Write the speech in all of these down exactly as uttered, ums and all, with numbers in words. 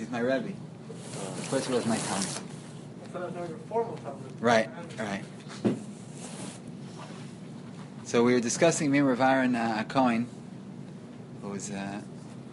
was my Rebbe. Of course he was my Talmud. I thought I was having a formal Talmud. Right, right. So we were discussing me and Rav Aaron uh, Cohen, who was uh,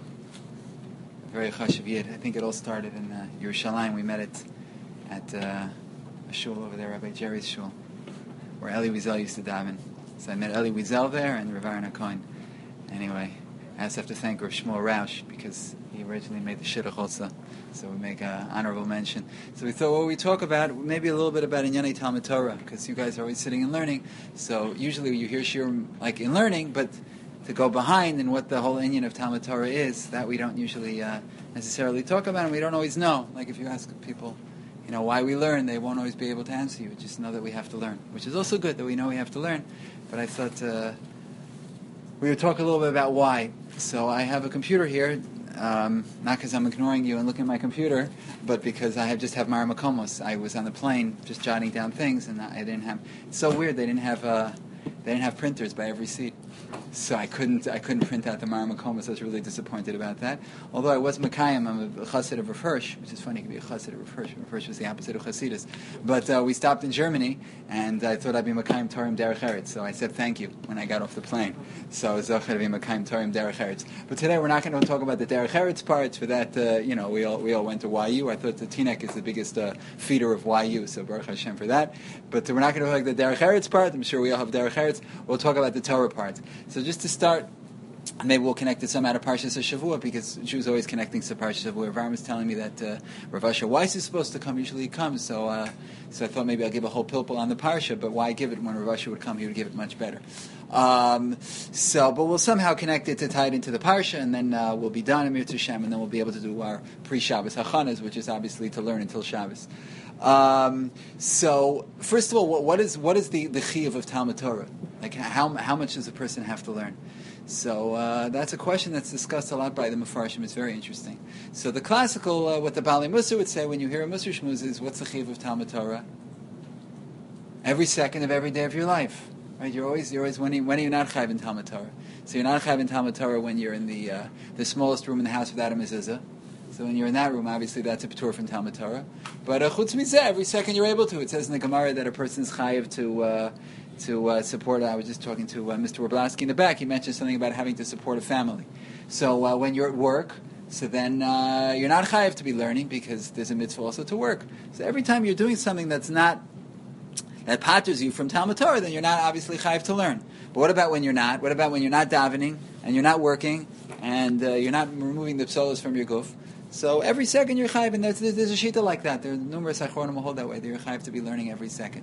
a very chashuv yid. I think it all started in uh, Yerushalayim. We met it at uh, a shul over there, Rabbi Jerry's shul, where Eli Wiesel used to daven. So I met Eli Wiesel there and Rav Aaron Cohen. Anyway, I also have to thank Rav Shmuel Rausch because he originally made the Shidduch also. So we make an honorable mention. So we thought, well, we talk about maybe a little bit about Inyanei Talmud Torah, because you guys are always sitting and learning. So usually you hear shiur like in learning, but to go behind and what the whole inyan of Talmud Torah is, that we don't usually uh, necessarily talk about, and we don't always know. Like if you ask people, you know, why we learn, they won't always be able to answer you. Just know that we have to learn, which is also good that we know we have to learn. But I thought uh, we would talk a little bit about why. So I have a computer here. Um, not because I'm ignoring you and looking at my computer, but because I have just have Mara Makomos. I was on the plane just jotting down things, and I didn't have. It's so weird. They didn't have. Uh, they didn't have printers by every seat, so I couldn't. I couldn't print out the Mara Makomos. I was really disappointed about that. Although I was Mekayim, I'm a chassid of Rav Hirsch, which is funny. You could be a chassid of Rav Hirsch. Rav Hirsch was the opposite of Chassidus. But uh, we stopped in Germany, and I thought I'd be Mekayim Torim Derech Eretz. So I said thank you when I got off the plane. So I was Zocher to be Mekayim Torim Derech Eretz. But today we're not going to talk about the Derech Eretz parts. For that, uh, you know, we all we all went to Y U. I thought the T N E C is the biggest uh, feeder of Y U. So Baruch Hashem for that. But uh, we're not going to talk about the Derech Eretz part. I'm sure we all have Derech Eretz. We'll talk about the Torah part. So just to start, maybe we'll connect it somehow to Parshas Shavua, because Jews always connecting to Parshas Shavua. Rav Aaron was telling me that uh, Rav Asher Weiss is supposed to come. Usually he comes, so uh, so I thought maybe I'll give a whole pilpul on the Parsha, but why give it when Rav Asher would come? He would give it much better. Um, so, but we'll somehow connect it to tie it into the Parsha, and then uh, we'll be done in Mir Hashem, and then we'll be able to do our pre-Shabbos Hachanas, which is obviously to learn until Shabbos. Um, so, first of all, what, what is what is the, the chiyuv of Talmud Torah? Like, how how much does a person have to learn? So uh, that's a question that's discussed a lot by the Mefarshim. It's very interesting. So the classical, uh, what the Baalei Musar would say when you hear a Musar Shmuz is, what's the chiyuv of Talmud Torah? Every second of every day of your life, right? You're always you're always when you, when are you not chayv in Talmud Torah? So you're not chayv in Talmud Torah when you're in the uh, the smallest room in the house without a mezuzah. So when you're in that room, obviously that's a patur from Talmud Torah. But uh, chutz mizeh, every second you're able to. It says in the Gemara that a person's chayiv to uh, to uh, support. I was just talking to uh, Mister Wroblowski in the back. He mentioned something about having to support a family. So uh, when you're at work, so then uh, you're not chayiv to be learning because there's a mitzvah also to work. So every time you're doing something that's not that patters you from Talmud Torah, then you're not obviously chayiv to learn. But what about when you're not? What about when you're not davening and you're not working and uh, you're not removing the psolos from your guf? So every second you're chayiv, and there's, there's a shita like that. There are numerous achronim who hold that way. You're chayiv to be learning every second.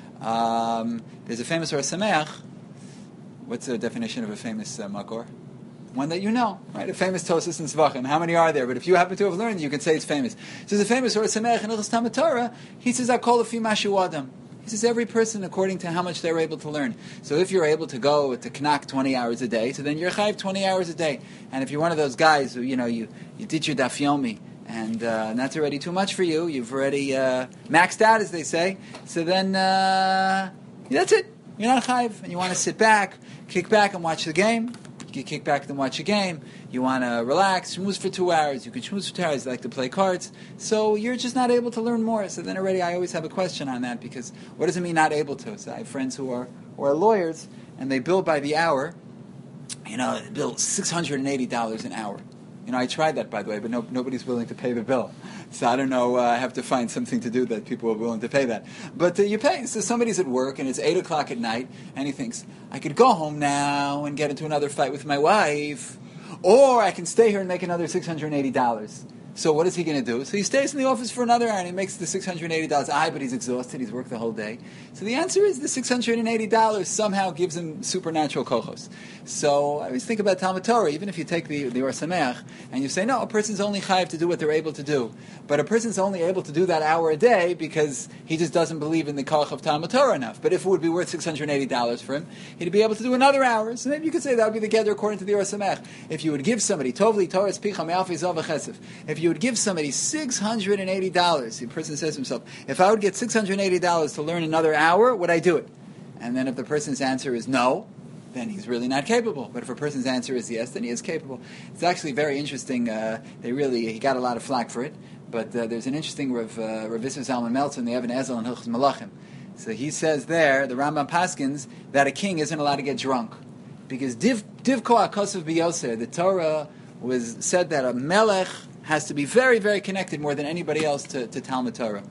Um, there's a famous Or Sameach. What's the definition of a famous uh, makor? One that you know, right? A famous Tosas and Zvachim. How many are there? But if you happen to have learned, you can say it's famous. So there's a famous Or Sameach in Ilchos Talmud Torah. He says, "Akol lefi mashu adam." He says every person according to how much they're able to learn. So if you're able to go to Knack twenty hours a day, so then you're chayiv twenty hours a day. And if you're one of those guys who, you know, you, you did your daf yomi, and uh, that's already too much for you, you've already uh, maxed out, as they say, so then uh, that's it. You're not chayiv, and you want to sit back, kick back and watch the game. You can kick back and watch a game. You want to relax, schmooze for two hours. You can schmooze for two hours. You like to play cards. So you're just not able to learn more. So then already I always have a question on that, because what does it mean not able to? So I have friends who are, who are lawyers, and they bill by the hour. You know, they bill six hundred eighty dollars an hour. You know, I tried that, by the way, but no, nobody's willing to pay the bill. So I don't know, uh, I have to find something to do that people are willing to pay that. But uh, you pay. So somebody's at work, and it's eight o'clock at night, and he thinks, I could go home now and get into another fight with my wife, or I can stay here and make another six hundred eighty dollars. So what is he going to do? So he stays in the office for another hour, and he makes the six hundred eighty dollars. Aye, but he's exhausted. He's worked the whole day. So the answer is the six hundred eighty dollars somehow gives him supernatural kochos. So I always think about Talmud Torah, even if you take the, the Or Sameach, and you say, no, a person's only chayiv to do what they're able to do. But a person's only able to do that hour a day because he just doesn't believe in the koch of Talmud Torah enough. But if it would be worth six hundred eighty dollars for him, he'd be able to do another hour. So maybe you could say that would be the gather according to the Or Sameach. If you would give somebody, Tovli Torah Picha Me'alfi Zav V'Chesef, if you would give somebody six hundred eighty dollars, the person says to himself, if I would get six hundred eighty dollars to learn another hour, would I do it? And then if the person's answer is no, then he's really not capable. But if a person's answer is yes, then he is capable. It's actually very interesting. Uh, they really he got a lot of flack for it. But uh, there's an interesting Rav uh, Rav Isser Zalman Meltzer in the Even Ezel and Hilchos Malachim. So he says there, the Rambam paskins, that a king isn't allowed to get drunk. Because div divko akosav biyoser, the Torah was said that a melech has to be very, very connected more than anybody else to, to Talmud Torah.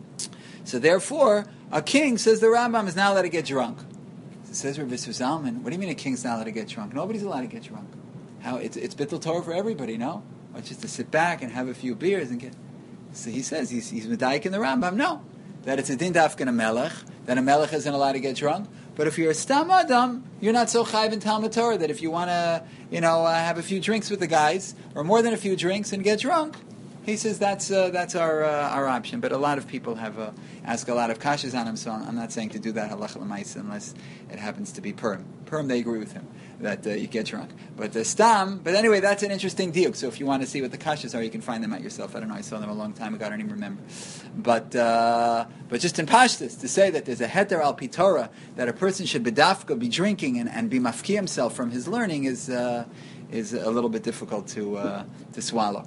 So therefore, a king, says the Rambam, is not allowed to get drunk. So says Rav Isser Zalman, what do you mean a king's not allowed to get drunk? Nobody's allowed to get drunk. How it's it's bittul Torah for everybody, no? Or just to sit back and have a few beers and get. So he says he's he's medayik in the Rambam. No, that it's a din dafka a melech, that a melech isn't allowed to get drunk. But if you're a stam adam, you're not so chayv in Talmud Torah that if you want to, you know, uh, have a few drinks with the guys or more than a few drinks and get drunk, he says that's uh, that's our uh, our option. But a lot of people have uh, ask a lot of kashas on him, so I'm not saying to do that halacha l'maisa unless it happens to be perm. Perm, they agree with him that uh, you get drunk. But the stam, but anyway, that's an interesting diuk. So if you want to see what the kashas are, you can find them out yourself. I don't know, I saw them a long time ago, I don't even remember. But uh, but just in pashtus, to say that there's a heter al pi Torah, that a person should bedafka, be drinking and, and be mafki himself from his learning is uh, is a little bit difficult to uh, to swallow.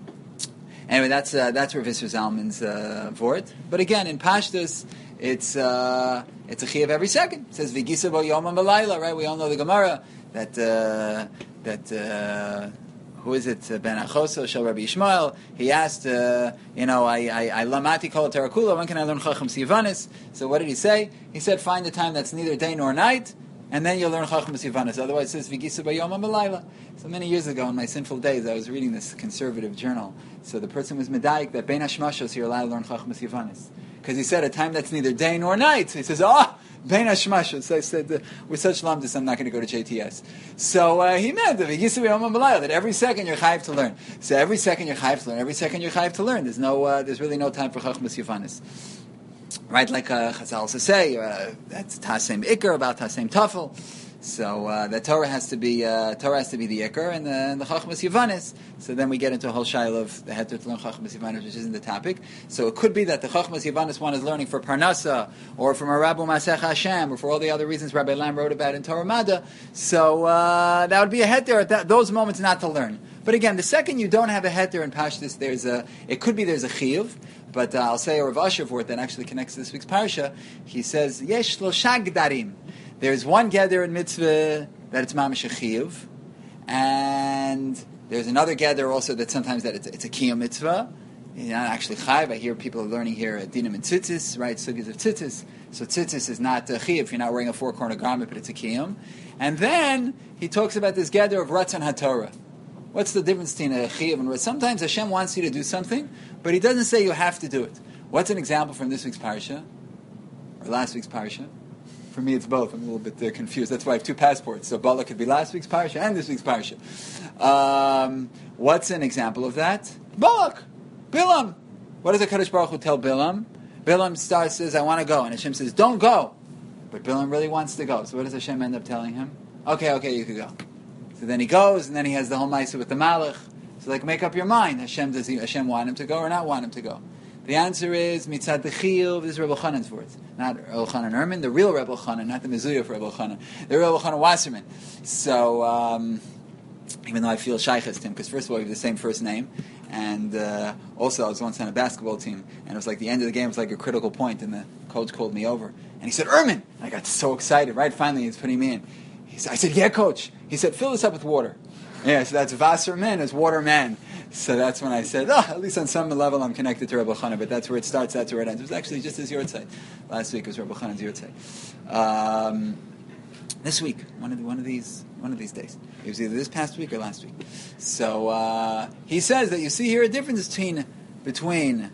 Anyway, that's uh, that's Rav Isser Zalman's uh, vort. But again, in pashtus, it's uh, it's a chiyuv every second. It says v'gisa bo yom v'layla, right? We all know the Gemara that uh, that uh, who is it? Ben Achoso shel Rabbi Yishmael. He asked, uh, you know, I I, I lamati kol terakula. When can I learn chacham sivanis? So what did he say? He said, find a time that's neither day nor night, and then you'll learn chacham sivanis. Otherwise, it says v'gisa bo yom v'layla. So many years ago, in my sinful days, I was reading this conservative journal. So the person was medayik that ben hashmashos you're allowed to learn chacham sivanis. Because he said a time that's neither day nor night. So he says, oh, bein hashmashos. So I said, uh, with such lamdus, I'm not going to go to J T S. So uh, he meant that every second you're chayiv to learn. So every second you're chayiv to learn. Every second you're chayiv to learn. There's no, uh, there's really no time for chachmas yivanis. Right, like uh, Chazal also say, uh, that's tasem ikar about tasem tafel. So uh, the Torah has to be uh, Torah has to be the ikar and the, and the chachmas yivanis. So then we get into a whole shaila of the heter to learn chachmas yivanis, which isn't the topic. So it could be that the chachmas yivanis one is learning for parnasa, or from a Rabu Masech Hashem, or for all the other reasons Rabbi Lam wrote about in Torah Mada. So uh, that would be a heter at that, those moments not to learn. But again, the second you don't have a heter in Pashtus, there's a it could be there's a chiyuv. But uh, I'll say a Rav Asher vort that actually connects to this week's parsha. He says yesh shlosha gdarim. There's one gather in mitzvah that it's mamash a chiyuv, and there's another gather also that sometimes that it's, it's a kiyum mitzvah. You're not actually chayiv. I hear people are learning here at dinim and tzitzis, right? Sugyas of tzitzis. So tzitzis is not a chiyuv. You're not wearing a four corner garment, but it's a kiyum. And then he talks about this gather of ratzon haTorah. What's the difference between a chiyuv and ratzon? Sometimes Hashem wants you to do something, but He doesn't say you have to do it. What's an example from this week's parsha or last week's parsha? For me, it's both. I'm a little bit uh, confused. That's why I have two passports. So Bala could be last week's parsha and this week's parsha. Um, what's an example of that? Balak, Bilam. What does the Kadosh Baruch Hu tell Bilam? Bilam starts says, "I want to go," and Hashem says, "Don't go." But Bilam really wants to go. So what does Hashem end up telling him? Okay, okay, you could go. So then he goes, and then he has the whole ma'aseh with the Malach. So like, make up your mind. Hashem does he, Hashem want him to go or not want him to go? The answer is mitzad dechiyuv. This is Rebbe Chanan's words, not Rebbe Chanan Ermin, the real Rebbe Chanan, not the Mezuyah for Rebbe Chanan, the real Rebbe Chanan Wasserman. So um, even though I feel shayches to him, because first of all we have the same first name, and uh, also I was once on a basketball team, and it was like the end of the game was like a critical point, and the coach called me over, and he said, "Ermin," I got so excited. Right, finally he's putting me in. He said, I said, "Yeah, coach." He said, "Fill this up with water." Yeah, so that's Wasserman, is waterman. So that's when I said, oh, at least on some level I'm connected to Rebbe Chana, but that's where it starts, that's where it ends. It was actually just his Yortzeit. Last week was Rebbe Chana's Yortzeit. Um, this week, one of the, one of these one of these days. It was either this past week or last week. So uh, he says that you see here a difference between between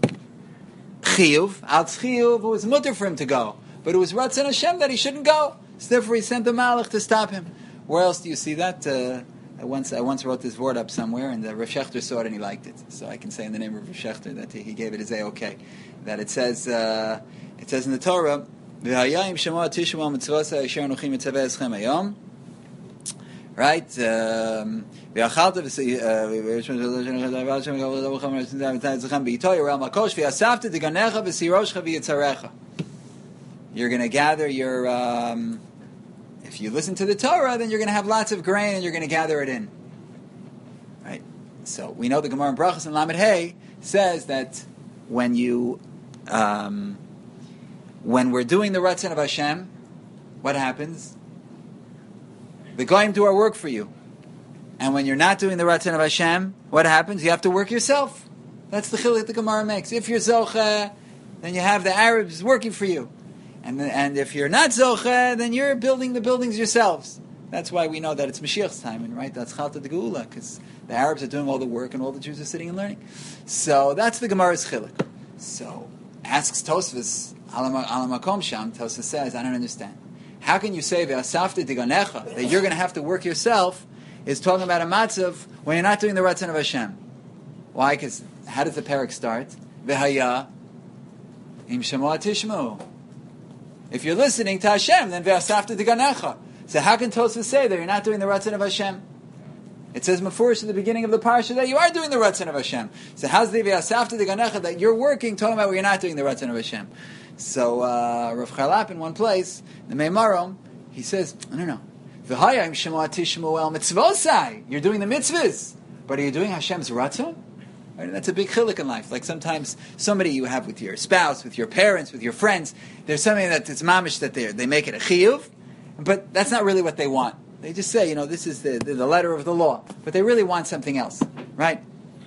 Chiyuv, Al Chiyuv, it was mutter for him to go, but it was Ratzon Hashem that he shouldn't go. So therefore he sent the Malach to stop him. Where else do you see that? Uh, I once I once wrote this word up somewhere, and uh, Rav Shechter saw it and he liked it. So I can say in the name of Rav Shechter that he, he gave it his A-OK. That it says uh, it says in the Torah, "V'hayayim shema tishma mitzvasa asher anochi mitzaveh eschem hayom." Right? V'achalta v'siroshcha v'yitzarecha. You're going to gather your. Um, if you listen to the Torah, then you're going to have lots of grain and you're going to gather it in. Right? So we know the Gemara in Brachos and Lamed Hey says that when you, um, when we're doing the Ratzon of Hashem, what happens? The Goyim do our work for you. And when you're not doing the Ratzon of Hashem, what happens? You have to work yourself. That's the chiluk the Gemara makes. If you're Zocha, then you have the Arabs working for you. And and if you're not Zocha, then you're building the buildings yourselves. That's why we know that it's Mashiach's time, and right, that's Chalta de Geula, because the Arabs are doing all the work and all the Jews are sitting and learning. So that's the Gemara's chiluk. So asks Tosfos, Alamakom Sham, Tosfos says, I don't understand. How can you say Ve'asafta diganecha, that you're going to have to work yourself, is talking about a matzav when you're not doing the Ratzon of Hashem? Why? Because how does the parak start? V'haya im shemo tishmu. If you're listening to Hashem, then ve'asafta diganecha. So how can Tosfos say that you're not doing the Ratzon of Hashem? It says Mefurish at the beginning of the parsha that you are doing the Ratzon of Hashem. So how's the ve'asafta diganecha that you're working, talking about where you're not doing the Ratzon of Hashem? So uh, Rav Charlap in one place, the Meimarom, he says, no, no, v'haya im shemo tishmu el mitzvosai. You're doing the mitzvahs, but are you doing Hashem's Ratzon? Right? That's a big chiluk in life. Like sometimes somebody you have with your spouse, with your parents, with your friends, there's something that it's mamish that they they make it a chiyuv, but that's not really what they want. They just say, you know, this is the, the, the letter of the law, but they really want something else, right?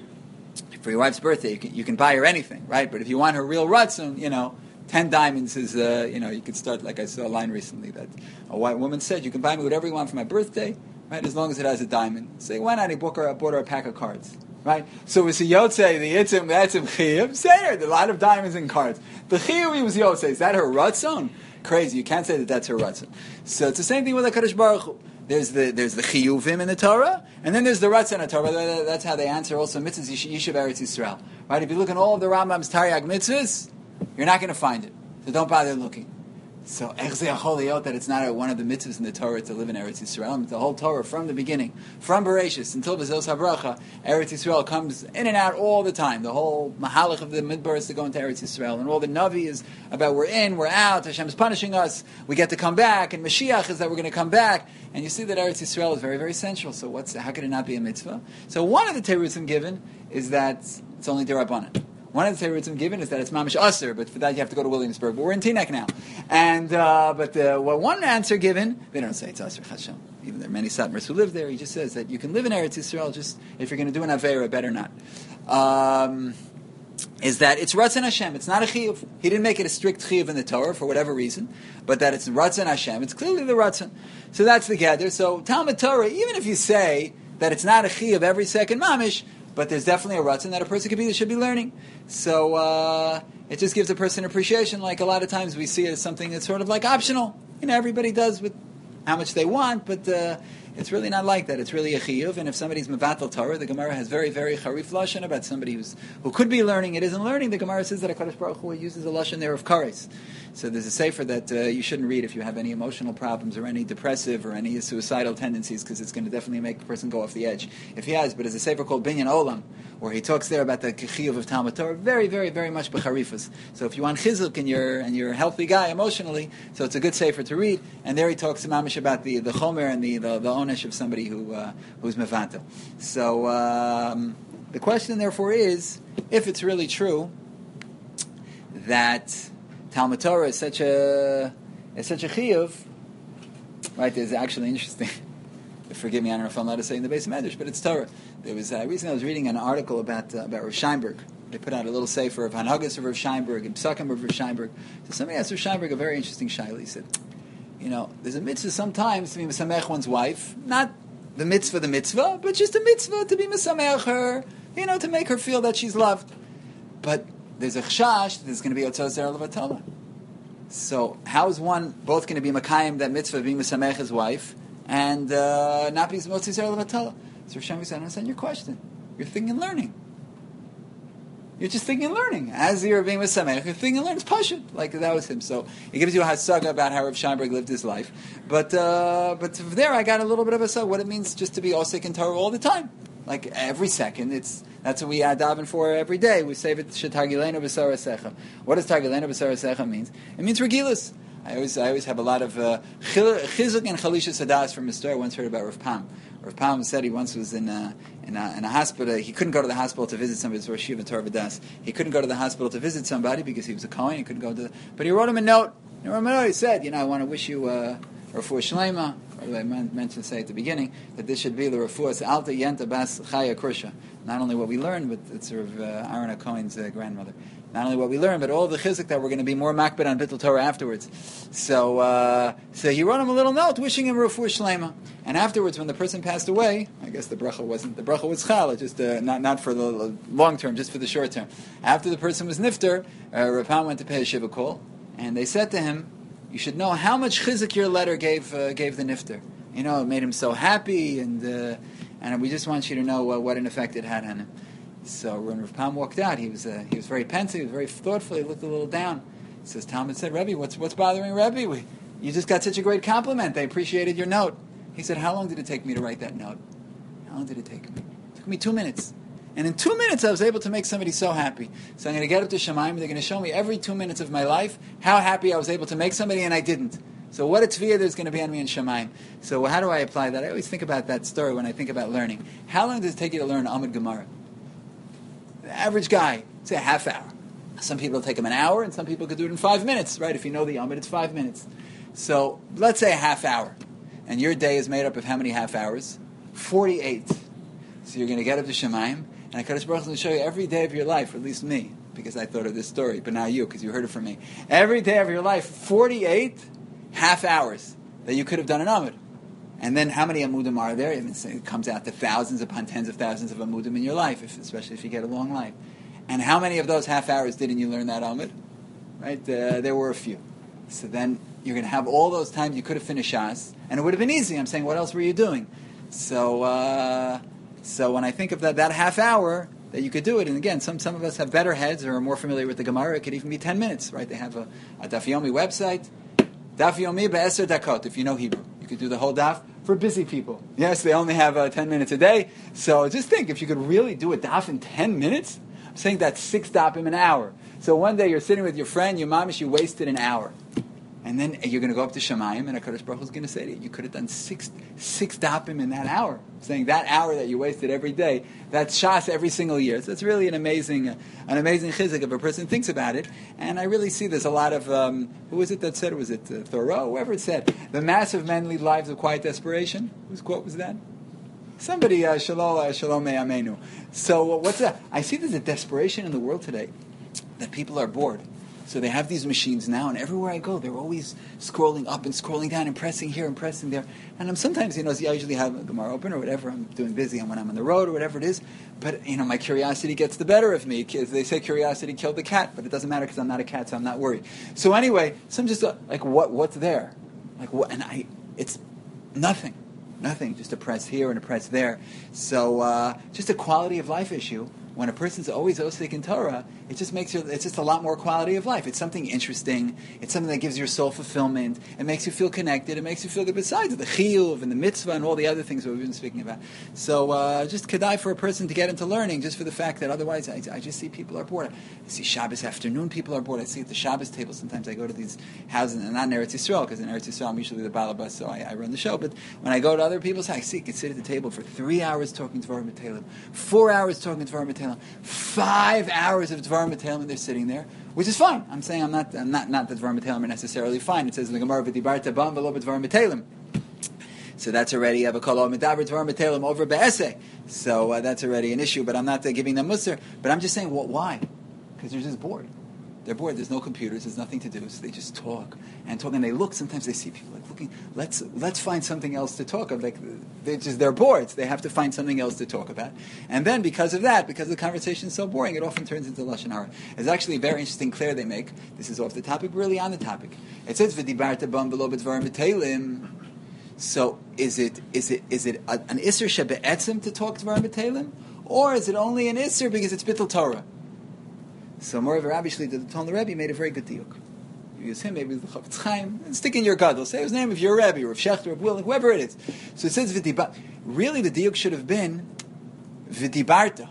For your wife's birthday, you can, you can buy her anything, right? But if you want her real ratzon, you know, ten diamonds is, uh, you know, you could start, like I saw a line recently that a white woman said, you can buy me whatever you want for my birthday, right, as long as it has a diamond. Say, why not? He bought her, bought her a pack of cards. Right? So it's a Yotzei, the Yitzim, that's a Chiyuv. Say her, a lot of diamonds and cards. The Chiyuv was Yotzei. Is that her Ratzon? Crazy. You can't say that that's her Ratzon. So it's the same thing with the Kadosh Baruch Hu. There's the there's the Chiyuvim in the Torah, and then there's the Ratzon in the Torah. That's how they answer also mitzvahs Yishuv Eretz Yisrael. Right? If you look at all of the Rambam's Taryag mitzvahs, you're not going to find it. So don't bother looking. So, that it's not one of the mitzvahs in the Torah to live in Eretz Yisrael. It's the whole Torah from the beginning, from Bereshis until Bezos HaBracha. Eretz Yisrael comes in and out all the time. The whole mahalach of the Midbar is to go into Eretz Yisrael, and all the Navi is about we're in, we're out. Hashem is punishing us. We get to come back, and Mashiach is that we're going to come back. And you see that Eretz Yisrael is very, very central. So, what's how could it not be a mitzvah? So, one of the terutzim given is that it's only derabanan. One of the terutzim given is that it's mamish aser, but for that you have to go to Williamsburg. But we're in Teaneck now, and uh, but the, well, one answer given, they don't say it's aser chasham. Even there are many satmars who live there. He just says that you can live in Eretz Yisrael. Just if you're going to do an avera, better not. Um, is that it's Ratzon Hashem? It's not a chiyuv. He didn't make it a strict chiyuv in the Torah for whatever reason, but that it's Ratzon Hashem. It's clearly the Ratzon. So that's the gather. So Talmud Torah, even if you say that it's not a chiyuv every second mamish, but there's definitely a ratzon that a person could be, should be learning. So uh, it just gives a person appreciation. Like a lot of times we see it as something that's sort of like optional. You know, everybody does with how much they want, but uh, it's really not like that. It's really a chiyuv. And if somebody's mevatel Torah, the Gemara has very, very charif lashon about somebody who's who could be learning, it isn't learning. The Gemara says that HaKadosh Baruch Hu uses a lashon there of kares. So there's a sefer that uh, you shouldn't read if you have any emotional problems or any depressive or any suicidal tendencies, because it's going to definitely make a person go off the edge. If he has, but there's a sefer called Binyan Olam, where he talks there about the chiyuv of Talmud Torah, very, very, very much b'charifas. So if you want chizuk and you're and you're a healthy guy emotionally, so it's a good sefer to read. And there he talks to mamish about the the chomer and the the, the onesh of somebody who uh, who's mevanto. So um, the question therefore is, if it's really true that Talmud Torah is such a is such a chiyuv, right? There's actually interesting. Forgive me, I don't know if I'm allowed to say in the base of Medrash, but it's Torah. There was uh, recently I was reading an article about uh, about Rav Sheinberg. They put out a little sefer of Hanhagas of Rav Sheinberg and Psakim of Rav Sheinberg. So somebody asked Rav Sheinberg a very interesting shaila. He said, you know, there's a mitzvah sometimes to be mesamech one's wife, not the mitzvah, the mitzvah, but just a mitzvah to be mesamech her, you know, to make her feel that she's loved. But there's a chashash that there's going to be otzos zer levatala. So how is one both going to be makayim that mitzvah of being mesamech his wife and uh, not be otzos zer levatala? So Rav Sheinberg said, I understand your question. You're thinking and learning. You're just thinking and learning. As you're being mesamech, you're thinking and learning. It's pashut. Like that was him. So it gives you a hasaga about how Rav Sheinberg lived his life. But uh, but there I got a little bit of a hasaga. What it means just to be osik in Torah all the time. Like every second. It's That's what we add daven for every day. We say it, Shetagilenu b'sarasecha. What does Tagilenu b'sarasecha means? It means regilus. I always, I always have a lot of uh, chizuk and chalisha sadas from a story I once heard about Rav Pam. Rav Pam said he once was in a, in a, in a hospital. He couldn't go to the hospital to visit somebody. It was Rosh Yeshiva Torah B'das. He couldn't go to the hospital to visit somebody because he was a Kohen. He couldn't go to the, but he wrote him a note. He wrote him a note. He said, you know, I want to wish you uh, a refuah shlema. Or I mentioned to say at the beginning that this should be the refuah alta yenta bas chaya kursha. Not only what we learned, but it's sort of uh, Aaron HaKohen's uh, grandmother. Not only what we learned, but all the chizuk that we're going to be more makbid on Bittul Torah afterwards. So, uh, so he wrote him a little note wishing him refuah shlema. And afterwards, when the person passed away, I guess the bracha wasn't the bracha was chala, just uh, not not for the long term, just for the short term. After the person was nifter, uh, Rav Pam went to pay a shiva call, and they said to him, "You should know how much chizuk your letter gave uh, gave the nifter. You know, it made him so happy, and uh, and we just want you to know uh, what an effect it had on him." So when Rav Pam walked out, he was uh, he was very pensive, he was very thoughtful. He looked a little down. He says, Talmud said, "Rebbe, what's what's bothering Rebbe? We, you just got such a great compliment. They appreciated your note." He said, "How long did it take me to write that note? How long did it take me? It took me two minutes. And in two minutes, I was able to make somebody so happy. So I'm going to get up to Shemaim. They're going to show me every two minutes of my life how happy I was able to make somebody, and I didn't. So what a tzviyah there's going to be on me in Shemaim." So how do I apply that? I always think about that story when I think about learning. How long does it take you to learn Amud Gemara? The average guy, say a half hour. Some people take them an hour, and some people could do it in five minutes, right? If you know the Amud, it's five minutes. So let's say a half hour. And your day is made up of how many half hours? forty-eight. So you're going to get up to Shemaim, and HaKadosh Baruch Hu will show you every day of your life, or at least me, because I thought of this story, but now you, because you heard it from me. Every day of your life, forty-eight half hours that you could have done an Amud. And then how many Amudim are there? It comes out to thousands upon tens of thousands of Amudim in your life, if, especially if you get a long life. And how many of those half hours didn't you learn that Amud? Right? Uh, there were a few. So then you're going to have all those times you could have finished Shas, and it would have been easy. I'm saying, what else were you doing? So uh, so when I think of that, that half hour, that you could do it, and again, some, some of us have better heads or are more familiar with the Gemara, it could even be ten minutes, right? They have a, a Daf Yomi website, Daf Yomi be'eser dakot, if you know Hebrew. You could do the whole daf for busy people. Yes, they only have uh, ten minutes a day, so just think, if you could really do a daf in ten minutes, I'm saying that's six daf in an hour. So one day you're sitting with your friend, your mamish, you wasted an hour. And then you're going to go up to Shemayim, and HaKadosh Baruch Hu is going to say to you, you could have done six six dapim in that hour. Saying that hour that you wasted every day, that's shas every single year. So it's really an amazing uh, an amazing chizuk if a person thinks about it. And I really see there's a lot of, um, who was it that said, was it uh, Thoreau, whoever it said, the massive men lead lives of quiet desperation. Whose quote was that? Somebody, uh, Shalom, uh, Shalom Me'amenu. So uh, what's that? I see there's a desperation in the world today that people are bored. So they have these machines now, and everywhere I go, they're always scrolling up and scrolling down and pressing here and pressing there. And I'm sometimes, you know, I usually have a Gemara open or whatever. I'm doing busy and when I'm on the road or whatever it is. But, you know, my curiosity gets the better of me. They say curiosity killed the cat, but it doesn't matter because I'm not a cat, so I'm not worried. So anyway, so I'm just uh, like, what? What's there? Like what? And I, it's nothing. Nothing. Just a press here and a press there. So uh, just a quality of life issue. When a person's always osik in Torah, it just makes you, it's just a lot more quality of life. It's something interesting. It's something that gives your soul fulfillment. It makes you feel connected. It makes you feel good besides the chiyuv and the mitzvah and all the other things that we've been speaking about. So uh, just kedai for a person to get into learning just for the fact that otherwise I, I just see people are bored. I see Shabbos afternoon people are bored. I see at the Shabbos table sometimes I go to these houses, and not in Eretz Yisrael, because in Eretz Yisrael I'm usually the balabas, so I, I run the show. But when I go to other people's houses, I see, I can sit at the table for three hours talking Dvarim B'Telem, four hours talking Dvarim B'Telem, five hours of Dvarim B'Telem, and they're sitting there, which is fine. I'm saying I'm not, I'm not, not that Dvarim B'Telem are necessarily fine. It says in the Gemara, V'dibarta bam v'lo b'Dvarim B'Telem. So that's already a kol medaber Dvarim B'Telem over be'eseh. So uh, that's already an issue. But I'm not uh, giving them musar. But I'm just saying, well, why? Because they're just bored. They're bored. There's no computers. There's nothing to do. So they just talk and talk. And they look. Sometimes they see people like looking. Let's let's find something else to talk about. Like they just they're bored. So they have to find something else to talk about. And then because of that, because the conversation is so boring, it often turns into lashon hara. It's actually a very interesting clear they make. This is off the topic, really on the topic. It says v'dibarta bam v'lo b'dvarim b'Telem. So is it is it is it a, an isser shebe'etzem to talk dvarim b'Telem, or is it only an isser because it's bittul Torah? So Morav Rabbi Shli, the Talmud Rebbe, made a very good diuk. You use him, maybe the Chafetz Chaim, and stick in your gadol. Say his name if you're a Rebbe, or if Shechter, or Will, whoever it is. So it says v'dibarta. Really, the diuk should have been v'dibarta.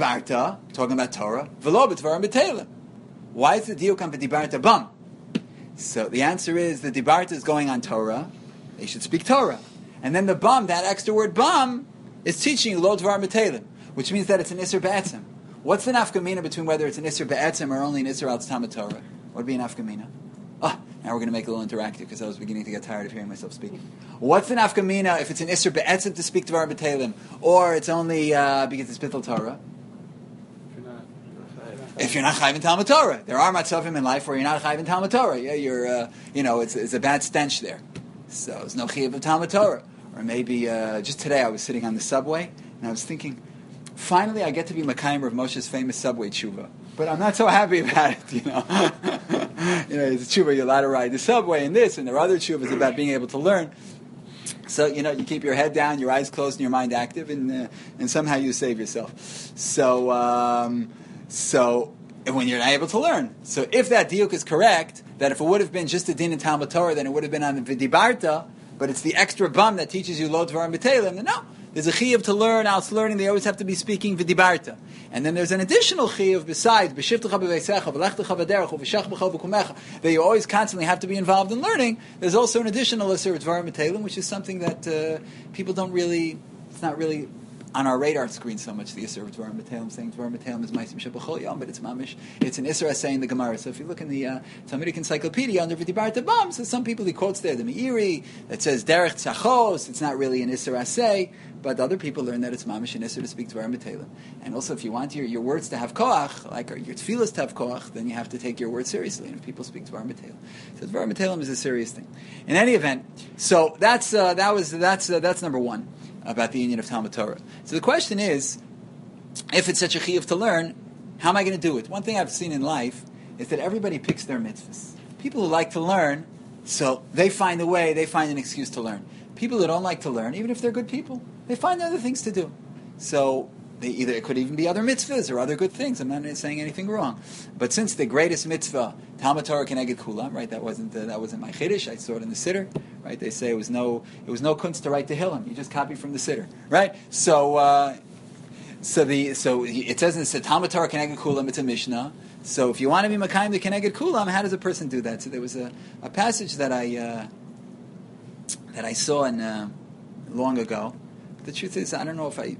V'dibarta, talking about Torah, v'lo b'dvarim b'Telem. Why is the diuk on v'dibarta bam? So the answer is the Dibarta is going on Torah. They should speak Torah. And then the bum, that extra word bum, is teaching you Lo Dvar Metelim, which means that it's an Isser Be'etzim. What's the nafkamina between whether it's an Isser Be'etzim or only an Isser Al Tzama Torah? What would be an nafkamina? Oh, now we're going to make it a little interactive because I was beginning to get tired of hearing myself speaking. What's the nafkamina if it's an Isser Be'etzim to speak Dvar Metelim, or it's only uh, because it's Bittul Torah? If you're not chayv in Talmud Torah, there are matzavim in life where you're not chayv in Talmud Torah. Yeah, you're, uh, you know, it's, it's a bad stench there. So there's no chayv of Talmud Torah. Or maybe uh, just today I was sitting on the subway and I was thinking, finally I get to be Makayim of Moshe's famous subway tshuva, but I'm not so happy about it. You know, you know, it's a tshuva you're allowed to ride the subway and this, and there are other tshuvas about being able to learn. So, you know, you keep your head down, your eyes closed, and your mind active, and uh, and somehow you save yourself. So. Um, So, when you're not able to learn. So, if that diuk is correct, that if it would have been just a din in Talmud Torah, then it would have been on the V'dibarta, but it's the extra bum that teaches you Lo Dvar Metelim, then no. There's a chiyuv to learn, else learning, they always have to be speaking V'dibarta. And then there's an additional chiyuv besides, B'shivtecha b'veisecha, V'lechtecha v'derech, V'shach b'cho v'kumecha, that you always constantly have to be involved in learning. There's also an additional Isser Dvar Metelim, which is something that uh, people don't really, it's not really on our radar screen so much, the Isser of Dvar Metelim, saying Dvar Metelim is Maisim Shebachol Yom, but it's mamish. It's an Isser saying the Gemara. So if you look in the uh, Talmudic Encyclopedia under V'dibarta Bam, so some people he quotes there the Meiri that says Derech Tzachos. It's not really an Isser Asay, but other people learn that it's mamish an Isser to speak Dvar Metelim. And also, if you want your, your words to have koach, like or your tefillas to have koach, then you have to take your words seriously. And if people speak Dvar Metelim, so Dvar Metelim is a serious thing. In any event, so that's uh, that was that's uh, that's number one about the union of Talmud Torah. So the question is, if it's such a chiyuv to learn, how am I going to do it? One thing I've seen in life is that everybody picks their mitzvahs. People who like to learn, so they find a way, they find an excuse to learn. People who don't like to learn, even if they're good people, they find other things to do. So they either it could even be other mitzvahs or other good things. I'm not saying anything wrong. But since the greatest mitzvah, Talmud Torah Keneged Kulam, right? That wasn't uh, that wasn't my chiddush. I saw it in the Siddur, right? They say it was no it was no kunst to write the Hillim. You just copy from the Siddur, right? So uh, so the so it says in the Siddur, Talmud Torah Keneged Kulam. It's a Mishnah. So if you want to be Makayim the Keneged Kulam, how does a person do that? So there was a, a passage that I uh, that I saw in uh, long ago. The truth is, I don't know if I.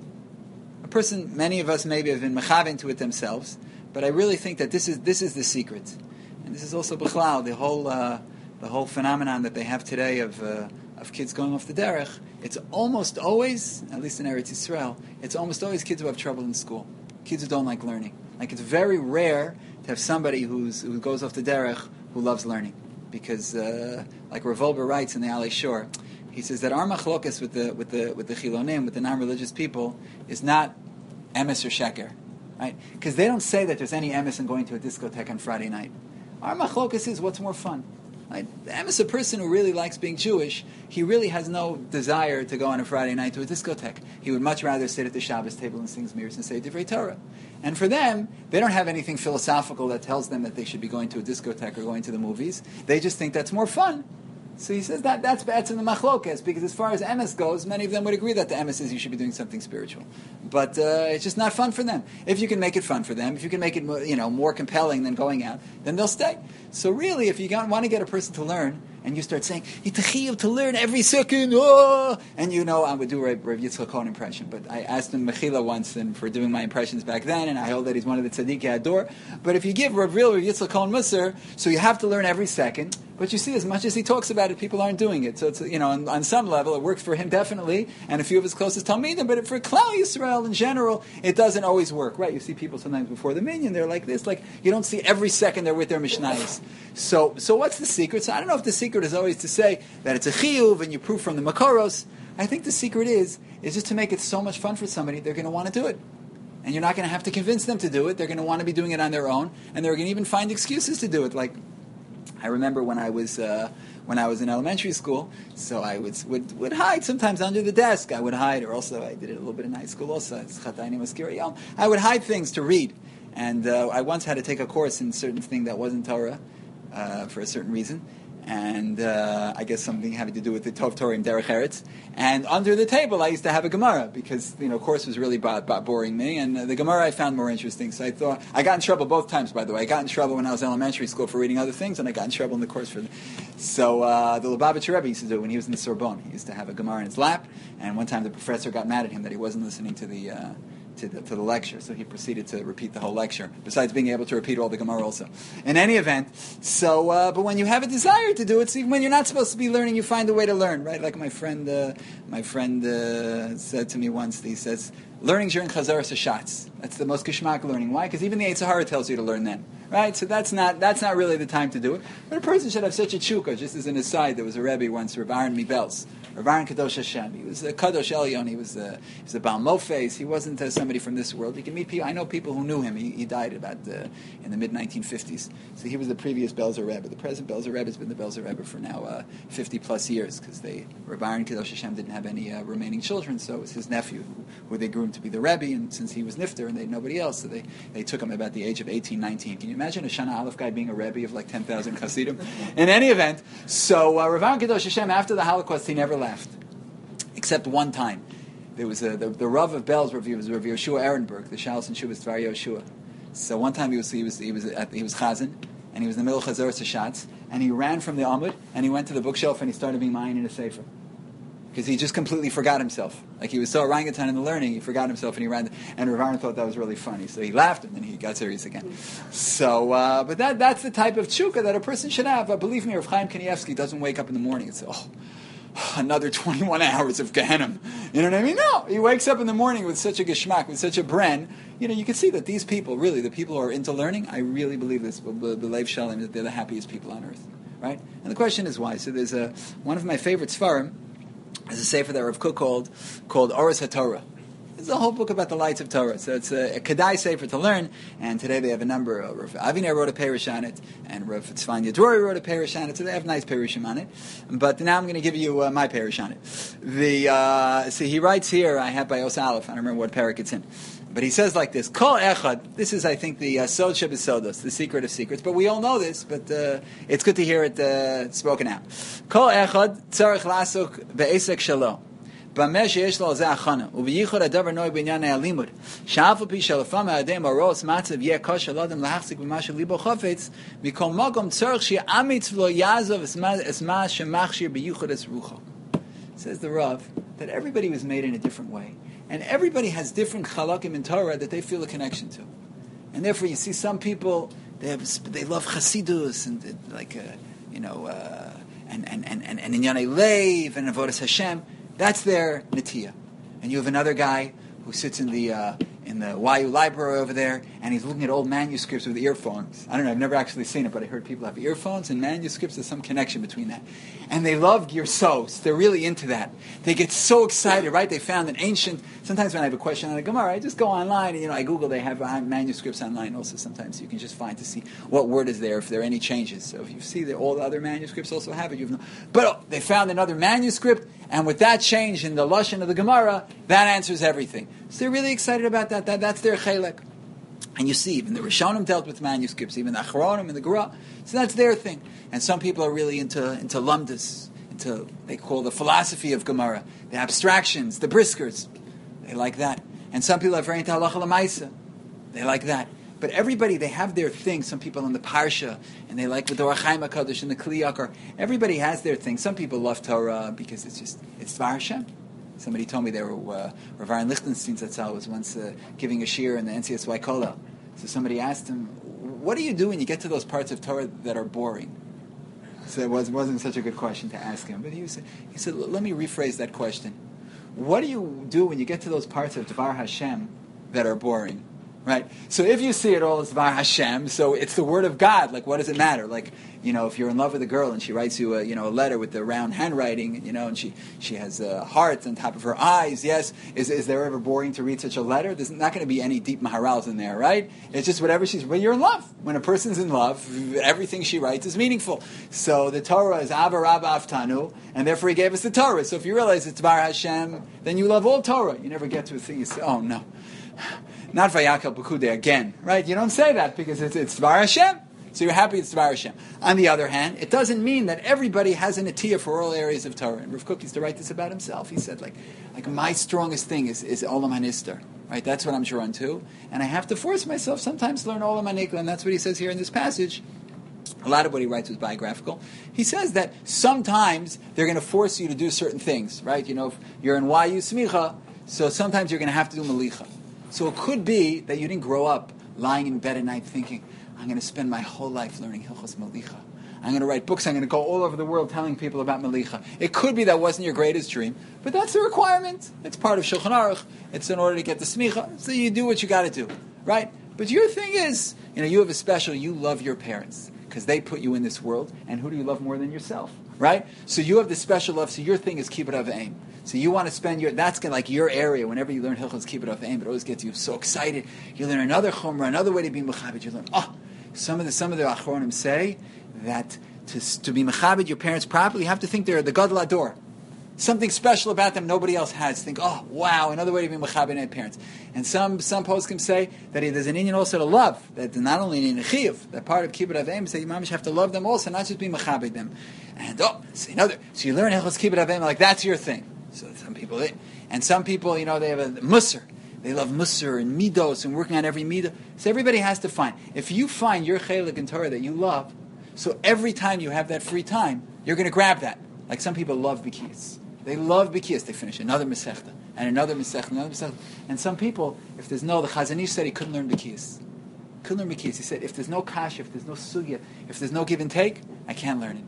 A person, many of us maybe have been mechaven to it themselves, but I really think that this is this is the secret, and this is also b'chlal, the whole uh, the whole phenomenon that they have today of uh, of kids going off the derech. It's almost always, at least in Eretz Yisrael, it's almost always kids who have trouble in school, kids who don't like learning. Like it's very rare to have somebody who's who goes off the derech who loves learning, because uh, like Rav Wolber writes in the Alei Shor. He says that our machlokas with the with the with the chilonim, with the non-religious people, is not emes or sheker, right? Because they don't say that there's any emes in going to a discotheque on Friday night. Our machlokas is what's more fun. Right? The emes, a person who really likes being Jewish, he really has no desire to go on a Friday night to a discotheque. He would much rather sit at the Shabbos table and sing Zmiris and say Divrei Torah. And for them, they don't have anything philosophical that tells them that they should be going to a discotheque or going to the movies. They just think that's more fun. So he says that that's bad in the machlokas, because as far as emes goes, many of them would agree that the emes is you should be doing something spiritual, but uh, it's just not fun for them. If you can make it fun for them, if you can make it more, you know more compelling than going out, then they'll stay. So really, if you want to get a person to learn, and you start saying it's a chiyuv to learn every second, oh! And you know I would do a Rav Yitzchak Cohen impression, but I asked him mechila once and for doing my impressions back then, and I hold that he's one of the tzaddikim ador. But if you give Rav real Rav Yitzchak Cohen Musar, so you have to learn every second. But you see, as much as he talks about it, people aren't doing it. So it's, you know, on, on some level, it works for him definitely, and a few of his closest Talmidim. But for Klal Yisrael in general, it doesn't always work, right? You see people sometimes before the minyan, they're like this, like you don't see every second they're with their mishnayos. So, so what's the secret? So I don't know if the secret is always to say that it's a chiyuv and you prove from the makaros. I think the secret is is just to make it so much fun for somebody, they're going to want to do it. And you're not going to have to convince them to do it. They're going to want to be doing it on their own, and they're going to even find excuses to do it. Like, I remember when I was uh, when I was in elementary school, so I would, would would hide sometimes under the desk. I would hide, or also I did it a little bit in high school also. I would hide things to read, and uh, I once had to take a course in a certain thing that wasn't Torah uh, for a certain reason. and uh, I guess something having to do with the Tov Torah Derech Eretz. And under the table, I used to have a Gemara because you know, course was really b- b- boring me, and uh, the Gemara I found more interesting. So I thought I got in trouble both times. By the way, I got in trouble when I was in elementary school for reading other things, and I got in trouble in the course for. The, so uh, the Lubavitcher Rebbe used to do it when he was in the Sorbonne. He used to have a Gemara in his lap, and one time the professor got mad at him that he wasn't listening to the. Uh, To the, to the lecture, so he proceeded to repeat the whole lecture, besides being able to repeat all the Gemara also. In any event, so, uh, but when you have a desire to do it, so even when you're not supposed to be learning, you find a way to learn, right? Like my friend, uh, my friend uh, said to me once, he says, learning during Chazaras Hashatz. That's the most geschmack learning. Why? Because even the Yetzer Hara tells you to learn then. Right? So that's not that's not really the time to do it. But a person should have such a tshuka. Just as an aside, there was a Rebbe once, Rav Aaron Mibels. Rav Aaron Kadosh Hashem. He was a Kadosh Elyon. He was a, he was a Baal Mofes. He wasn't uh, somebody from this world. You can meet people. I know people who knew him. He, he died about uh, in the mid nineteen fifties. So he was the previous Belzer Rebbe. The present Belzer Rebbe has been the Belzer Rebbe for now uh, fifty plus years because they Rav Aaron Kadosh Hashem didn't have any uh, remaining children, so it was his nephew who, who they groomed to be the Rebbe. And since he was nifter and they had nobody else, so they, they took him about the age of eighteen, nineteen. Can you imagine a Shana Aleph guy being a Rebbe of like ten thousand Hasidim? In any event, so uh, Rav Aaron Kadosh Hashem, after the Holocaust, he never left. Except one time. There was a, the, the Rav of Belz, Rav, was Rav Yoshua Ehrenberg, the Shalos and Shuvas Dvar Yoshua. So one time he was he was he was at, he was Chazan, and he was in the middle of Chazaras Hashatz, and he ran from the Amud, and he went to the bookshelf, and he started being mine in a sefer. Because he just completely forgot himself. Like he was so orangutan in the learning, he forgot himself, and he ran. And Rav Aaron thought that was really funny, so he laughed, and then he got serious again. So, uh, but that that's the type of tshuka that a person should have. Uh, believe me, Rav Chaim Kanievsky doesn't wake up in the morning and say, oh, another twenty-one hours of Gehenna. You know what I mean? No. He wakes up in the morning with such a geschmack, with such a bren. You know, you can see that these people, really, the people who are into learning, I really believe this, b'leiv shalom, that they're the happiest people on earth. Right? And the question is why. So there's a, one of my favorite Sfarim, is a sefer that Rav Kook called, called Oros HaTorah. It's a whole book about the lights of Torah. So it's a, a Kedai sefer to learn, and today they have a number. Uh, Rav Aviner wrote a perush on it, and Rav Tzfan Yadrori wrote a perush on it, so they have nice perushim on it. But now I'm going to give you uh, my perush on it. The, uh, so he writes here, I have by Os Aleph, I don't remember what parak it's in. But he says like this, Kol Echad, this is, I think, the uh, Sod Shebesodos, the secret of secrets, but we all know this, but uh, it's good to hear it uh, spoken out. Kol Echad, Tzarech Lasuk Be'esek Shalo. במה שיש לו זה הכנה, ובייחוד הדבר נוי בענייני הלימוד, שאף על פי שלפעמים האדם הרוס מצב יהיה קשה לאדם להחזיק במה שליבו חפץ, מכל מקום צורך שיאמיץ ולא יעזוב את מה שמכשיר בייחוד את רוחו. Says the Rav, that everybody was made in a different way. And everybody has different chalakim in Torah that they feel a connection to. And therefore you see some people, they have, they love Chasidus, and like, uh, you know, uh, and, and, and, and, and Inyanei Leiv, and Avodas Hashem. That's their netiya. And you have another guy who sits in the uh, in the Y U library over there, and he's looking at old manuscripts with earphones. I don't know, I've never actually seen it, but I heard people have earphones and manuscripts. There's some connection between that. And they love Gersos. They're really into that. They get so excited, right? They found an ancient, sometimes when I have a question on a Gemara, I just go online, and, you know, I Google, they have uh, manuscripts online also sometimes. You can just find to see what word is there, if there are any changes. So if you see that all the other manuscripts also have it, you've no, but oh, they found another manuscript, and with that change in the Lashon of the Gemara, that answers everything. So they're really excited about that. that that's their chelek. And you see, even the Rishonim dealt with manuscripts, even the Achronim and the Gra. So that's their thing. And some people are really into into lumdus, into, they call the philosophy of Gemara, the abstractions, the briskers. They like that. And some people are very into halacha l'maisa. They like that. But everybody, they have their thing. Some people in the Parsha, and they like with the Orach Chaim HaKadosh and the Kli Yakar. Everybody has their thing. Some people love Torah because it's just, it's Dvar Hashem. Somebody told me they were, uh, Rav Aaron Lichtenstein Zatzal was once uh, giving a shir in the N C S Y Kollel. So somebody asked him, what do you do when you get to those parts of Torah that are boring? So it was, wasn't such a good question to ask him. But he, was, he said, let me rephrase that question. What do you do when you get to those parts of Dvar Hashem that are boring? Right? So if you see it all as Dvar Hashem, so it's the word of God, like what does it matter? Like, you know, if you're in love with a girl and she writes you a, you know, a letter with the round handwriting, you know, and she, she has a heart on top of her eyes, yes, is is there ever boring to read such a letter? There's not going to be any deep maharals in there, right? It's just whatever she's, but you're in love. When a person's in love, everything she writes is meaningful. So the Torah is Ava Rabba Aftanu, and therefore he gave us the Torah. So if you realize it's Dvar Hashem, then you love all Torah. You never get to a thing, you say, oh no. Not Vayakel Pekude again, right? You don't say that because it's, it's Dvar Hashem. So you're happy it's Dvar Hashem. On the other hand, it doesn't mean that everybody has an atiyah for all areas of Torah. And Rav Kook used to write this about himself. He said, like, like my strongest thing is, is Olam HaNistar. Right? That's what I'm drawn to. And I have to force myself sometimes to learn Olam HaNikla. And that's what he says here in this passage. A lot of what he writes was biographical. He says that sometimes they're going to force you to do certain things. Right? You know, if you're in Y U Smicha, so sometimes you're going to have to do Malicha. So it could be that you didn't grow up lying in bed at night thinking, I'm going to spend my whole life learning Hilchos Malicha. I'm going to write books. I'm going to go all over the world telling people about Malicha. It could be that wasn't your greatest dream, but that's a requirement. It's part of Shulchan Aruch. It's in order to get the smicha. So you do what you got to do, right? But your thing is, you know, you have a special, you love your parents because they put you in this world, and who do you love more than yourself, right? So you have this special love, so your thing is keep it of aim. So you want to spend your, that's gonna, like your area, whenever you learn Hilchos keep it of aim, it always gets you so excited. You learn another chumrah, another way to be mechabed. You learn, oh, some of the, some of the achronim say that to, to be mechabed your parents properly, you have to think they're the gadol ador. Something special about them nobody else has. Think, oh, wow, another way to be mechabed their parents. And some some poskim say that there's an Indian also to love. That not only in chiyuv, that part of kibbut avim, say you mamish have to love them also, not just be mechabed them. And oh, see another. So you learn hilchos kibbut avim, like that's your thing. So some people, and some people, you know, they have a musar. They love musar and midos and working on every midah. So everybody has to find. If you find your chelik in Torah that you love, so every time you have that free time, you're going to grab that. Like some people love bikiyas. They love bikiyas. They finish another mesechta and another mesechta, another mesechta. And some people, if there's no, the Chazon Ish said he couldn't learn bikiyas. Couldn't learn bikiyas. He said, if there's no kash, if there's no sugya, if there's no give and take, I can't learn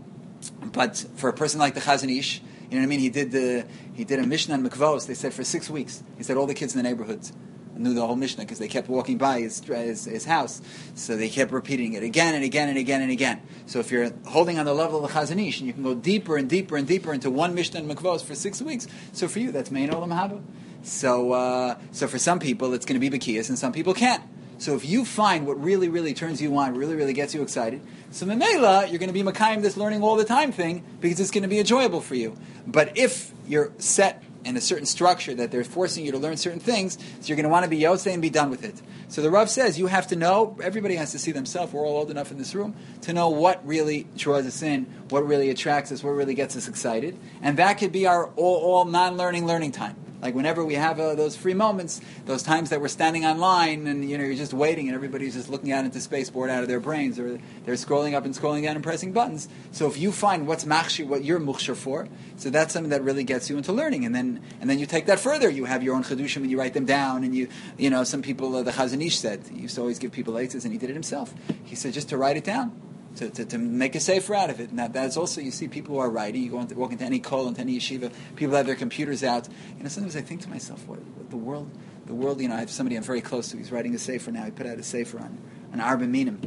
it. But for a person like the Chazon Ish, you know what I mean? He did the he did a Mishnah on Mikvos. They said for six weeks. He said all the kids in the neighborhoods knew the whole Mishnah because they kept walking by his, his his house. So they kept repeating it again and again and again and again. So if you're holding on the level of the Chazon Ish and you can go deeper and deeper and deeper into one Mishnah and Mikvos for six weeks, so for you that's Mein Olam Haba. So uh, so for some people it's going to be B'kiyas and some people can't. So if you find what really, really turns you on, really, really gets you excited, so Memela, you're going to be Makayim this learning all the time thing because it's going to be enjoyable for you. But if you're set in a certain structure that they're forcing you to learn certain things, so you're going to want to be Yosei and be done with it. So the Rav says you have to know, everybody has to see themselves, we're all old enough in this room, to know what really draws us in, what really attracts us, what really gets us excited. And that could be our all, all non-learning learning time. Like whenever we have uh, those free moments, those times that we're standing online and you know you're just waiting and everybody's just looking out into space, bored out of their brains, or they're scrolling up and scrolling down and pressing buttons. So if you find what's machshir, what you're mukhshir for, so that's something that really gets you into learning, and then and then you take that further. You have your own chedushim and you write them down, and you you know some people uh, the Chazon Ish said he used to always give people eitzes, and he did it himself. He said just to write it down. To, to, to make a sefer out of it. And that, that's also, you see people who are writing, you go into, walk into any kol, into any yeshiva, people have their computers out. You know, sometimes I think to myself, what, what the world, the world, you know, I have somebody I'm very close to, he's writing a sefer now, he put out a sefer on, on Arba Minim.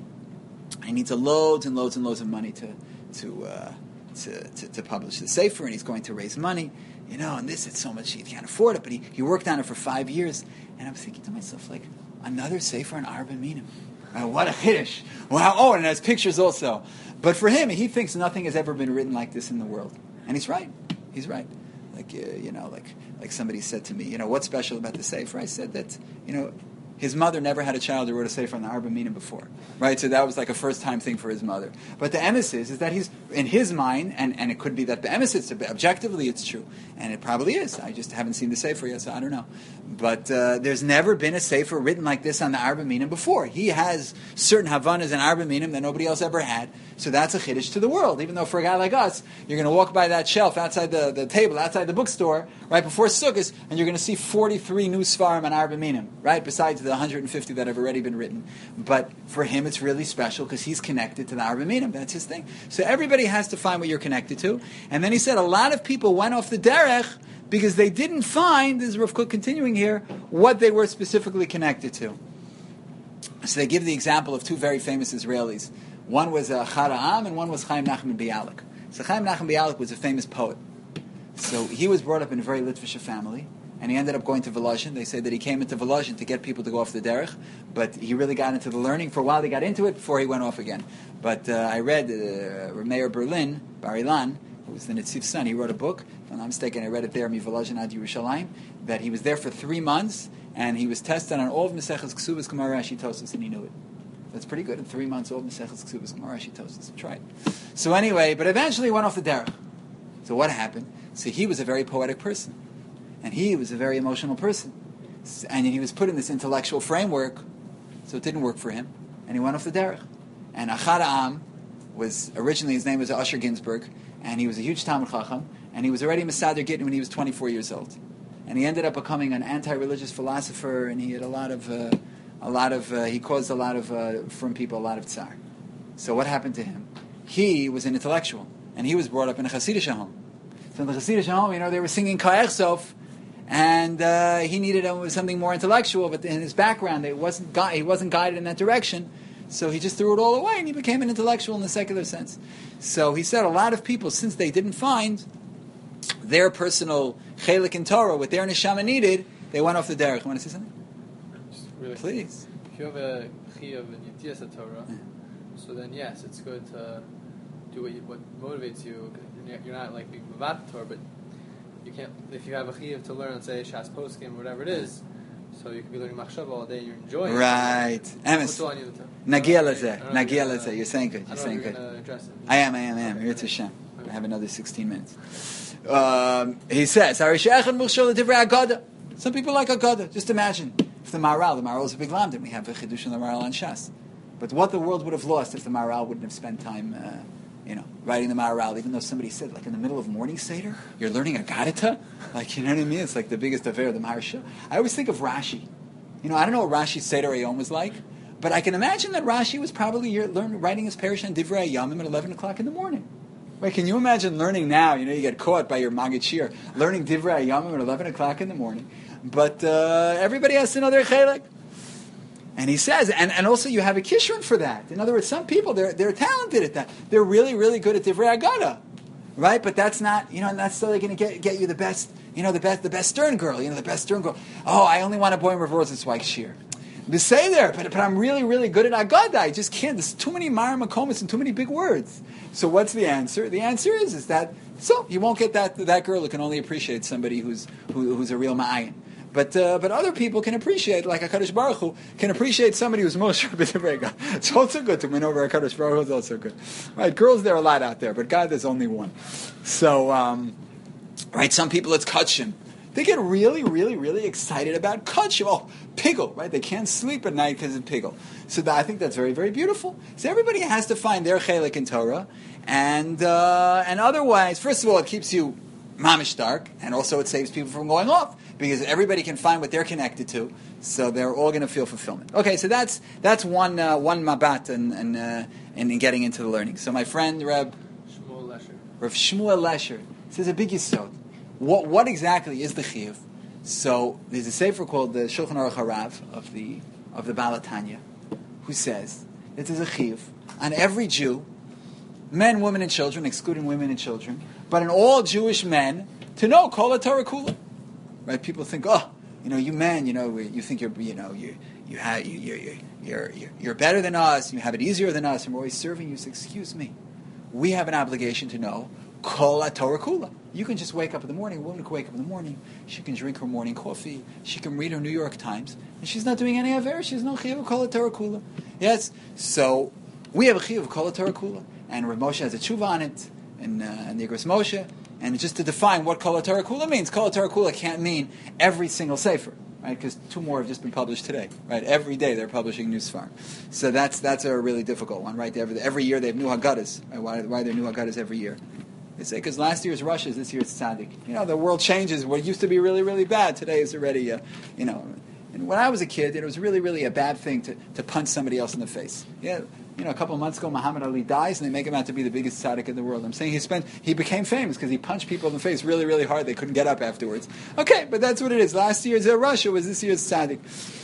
He needs a loads and loads and loads of money to, to, uh, to, to, to publish the sefer, and he's going to raise money, you know, and this, it's so much, he can't afford it, but he, he worked on it for five years, and I'm thinking to myself, like, another sefer on Arba Minim. Uh, what a chiddush. Wow. Oh, and it has pictures also. But for him, he thinks nothing has ever been written like this in the world. And he's right. He's right. Like, uh, you know, like like somebody said to me, you know, what's special about the Sefer? I said that, you know, his mother never had a child who wrote a Sefer on the Arba Minim before. Right? So that was like a first-time thing for his mother. But the emes is, is that he's, in his mind, and, and it could be that the emes is, objectively it's true. And it probably is. I just haven't seen the Sefer yet, so I don't know. But uh, there's never been a Sefer written like this on the Arba Minim before. He has certain Havanas in Arba Minim that nobody else ever had. So that's a chiddush to the world. Even though for a guy like us, you're going to walk by that shelf outside the, the table, outside the bookstore, right before Sukkot, and you're going to see forty-three new Svarim on Arba Minim, right, besides the one hundred fifty that have already been written. But for him, it's really special because he's connected to the Arba Minim. That's his thing. So everybody has to find what you're connected to. And then he said a lot of people went off the derech because they didn't find, this is Rav Kook continuing here, what they were specifically connected to. So they give the example of two very famous Israelis. One was uh, Chara'am and one was Chaim Nachman Bialik. So Chaim Nachman Bialik was a famous poet. So he was brought up in a very Litvish family, and he ended up going to Volozhin. They say that he came into Volozhin to get people to go off the derech, but he really got into the learning. For a while he got into it before he went off again. But uh, I read uh, Mayor Berlin, Bar Ilan, who was the Nitziv's son, he wrote a book, if I'm not mistaken, I read it there, Mi Volozhin Ad Yerushalayim, that he was there for three months, and he was tested on all of Maseches Ksubas, Gemara, Rashi, Tosafos, and he knew it. That's pretty good. In three months old, Maseches Ksubas Gemara, she tells us. Try it. So anyway, but eventually he went off the derech. So what happened? So he was a very poetic person. And he was a very emotional person. And he was put in this intellectual framework, so it didn't work for him. And he went off the derech. And Achad Am was, originally his name was Usher Ginsburg, and he was a huge Talmud Chacham, and he was already Masader Gittin when he was twenty-four years old. And he ended up becoming an anti-religious philosopher, and he had a lot of, uh, a lot of, uh, he caused a lot of, uh, from people, a lot of tsar. So what happened to him? He was an intellectual, and he was brought up in a Hasidic home. So in the Hasidic home, you know, they were singing Ka'ech Sof, and uh, he needed uh, something more intellectual, but in his background, it wasn't gui- he wasn't guided in that direction, so he just threw it all away, and he became an intellectual in the secular sense. So he said a lot of people, since they didn't find their personal chelik in Torah, what their neshama needed, they went off the derech. You want to say something? Really Please. If you have a chiyuv and yitiyas Torah, Yeah. so then yes, it's good to do what you, what motivates you. You're not like being mavat Torah, but you can't. If you have a chiyuv to learn, say Shas Poskim, whatever it is, so you could be learning machshava all day. You're enjoying Right. it. Emes. What's on you? Nagia lezeh. Nagia lezeh. You're saying good. I You're don't saying know if good. you're gonna address it. I am, I am, I am. Okay. Here to Hashem. Okay. I have another sixteen minutes. Um, he says, some people like Agada. Just imagine if the Maharal, the Maharal is a big lamdan, we have a Chidush in the Maharal on Shas. But what the world would have lost if the Maharal wouldn't have spent time, uh, you know, writing the Maharal, even though somebody said, like in the middle of morning Seder, you're learning Agadita? Like, you know what I mean? It's like the biggest affair of the Maharsha. I always think of Rashi. You know, I don't know what Rashi's Seder Ayom was like, but I can imagine that Rashi was probably year, learn, writing his Perish on Divrei Yamim at eleven o'clock in the morning. Wait, can you imagine learning now? You know, you get caught by your Maggid Shir, learning Divrei Yamim at eleven o'clock in the morning. But uh, everybody has to know their chelik. And he says, and, and also you have a kishron for that. In other words, some people, they're they're talented at that. They're really, really good at Divrei Agada. Right? But that's not, you know, that's still going to get get you the best, you know, the best the best Stern girl, you know, the best Stern girl. Oh, I only want a boy in Rosenzweig Shir. But say there, but, but I'm really, really good at Agada. I just can't. There's too many Mara Makomis and too many big words. So what's the answer? The answer is is that, so you won't get that that girl who can only appreciate somebody who's who, who's a real Ma'ayin. But uh, but other people can appreciate, like HaKadosh Baruch Hu, can appreciate somebody who's Moshe B'Divrei. It's also good to win over HaKadosh Baruch Hu. It's also good. Right, girls, there are a lot out there, but God, there's only one. So, um, right, some people, it's Kutshim. They get really, really, really excited about Kutshim. Oh, Pigel, right? They can't sleep at night because of Pigel. So that, I think that's very, very beautiful. So everybody has to find their chelik in Torah. And, uh, and otherwise, first of all, it keeps you mamish dark, and also it saves people from going off, because everybody can find what they're connected to, so they're all going to feel fulfillment. Okay, so that's that's one uh, one mabat and and uh, in getting into the learning. So my friend Reb Shmuel Lesher. Rav Shmuel Lesher says a big yisod. What what exactly is the chiyuv? So there's a sefer called the Shulchan Aruch Harav of the of the Baal Tanya, who says that there's a chiyuv on every Jew, men, women, and children, excluding women and children, but in all Jewish men to know Kol HaTorah Kula. Right? People think, oh, you know, you men, you know, you think you're, you know, you you have you you're you're you're, you're better than us. You have it easier than us, and we're always serving you. So excuse me, we have an obligation to know Kol HaTorah Kula. You can just wake up in the morning. A woman can wake up in the morning. She can drink her morning coffee. She can read her New York Times, and she's not doing any aver. She has no chiyuv of Kol HaTorah Kula. Yes, so we have a chiyuv of Kol HaTorah Kula, and Rav Moshe has a tshuva on it, and uh, and the Igros Moshe. And just to define what Kol HaTorah Kula means, Kol HaTorah Kula can't mean every single sefer, right? Because two more have just been published today, right? Every day they're publishing new Sfar. So that's that's a really difficult one, right? Every, every year they have new Haggadahs. Right? Why, why are there new Haggadahs every year? They say because last year's Rosh is this year's Tzaddik. You know, the world changes. What used to be really, really bad today is already, uh, you know. And when I was a kid, it was really, really a bad thing to, to punch somebody else in the face. Yeah. You know, a couple of months ago, Muhammad Ali dies, and they make him out to be the biggest tzaddik in the world. I'm saying he spent, he became famous because he punched people in the face really, really hard. They couldn't get up afterwards. Okay, but that's what it is. Last year's uh, Russia was this year's tzaddik.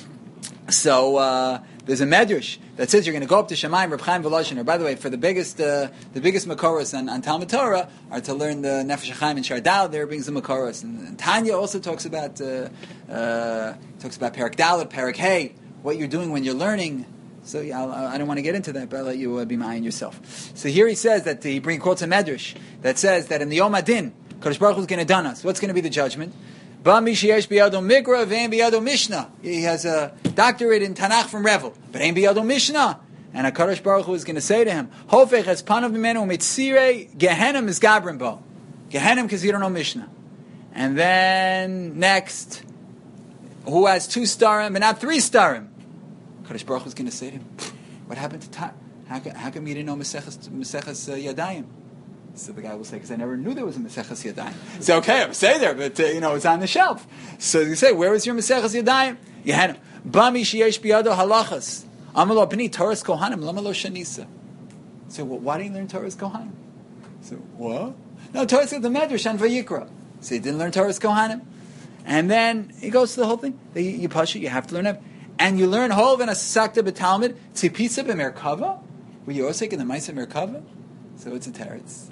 So uh, there's a medrash that says you're going to go up to Shamayim, Reb Chaim Volozhiner. By the way, for the biggest, uh, the biggest makoros on, on Talmud Torah are to learn the Nefesh HaChaim and Shardal. There brings the makoros, and, and Tanya also talks about uh, uh, talks about Parak Dalet, Parak Hey, what you're doing when you're learning. So yeah, I'll, I don't want to get into that, but I'll let you uh, be mine yourself. So here he says that he brings quotes a medrash that says that in the Yom Adin, Kadosh Baruch Hu is going to done us. What's going to be the judgment? Ba mi sheyesh biyado mikra ve'en biyado mishnah. He has a doctorate in Tanakh from Revel, but ain't biyado mishnah. And HaKadosh Baruch Hu is going to say to him, Hofech es panav mimenu mitzire Gehenim is gabrim bo. Gehenim because you don't know Mishnah. And then next, who has two starim and not three starim? HaKadosh Baruch Hu is going to say to him, what happened to Tar? How, how come you didn't know Maseches, Maseches uh, Yadayim? So the guy will say, because I never knew there was a Maseches Yadayim. So okay, I'm say there, but uh, you know, it's on the shelf. So you say, where was your Maseches Yadayim? Yehenim. Bami sheyesh biyado halachas. Amalo b'ni Torah's Kohanim, lamalo shanisa. So well, why didn't you learn Torah's Kohanim? So what? No, Torah's got the Medrash and Vayikra. So he didn't learn Torah's Kohanim. And then he goes to the whole thing. You, you push it, you have to learn it. And you learn Hov and Asakta b'Talmud, Tzipisa b'Merkava. Were you also in the Maisa Merkava? So it's a teretz.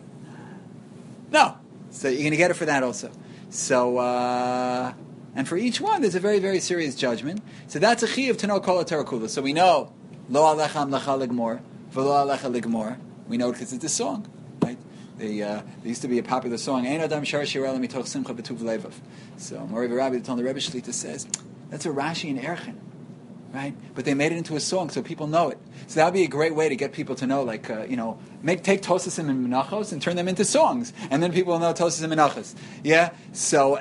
No. So you're going to get it for that also. So, uh, and for each one, there's a very, very serious judgment. So that's a chiyuv to know kol HaTorah kula. So we know, lo alecha amlacha ligmor, v'lo alecha ligmor. We know it because it's a song, right? They, uh, there used to be a popular song, Ein Adam Shar Shir Ela Mitoch Simcha B'tuv Levav. So Mori Rabbi, the Rebbe Shlita says, that's a Rashi and Erchen. Right, but they made it into a song so people know it. So that would be a great way to get people to know, like uh, you know, make take Tosasim and Menachos and turn them into songs, and then people will know Tosasim and Menachos. Yeah. So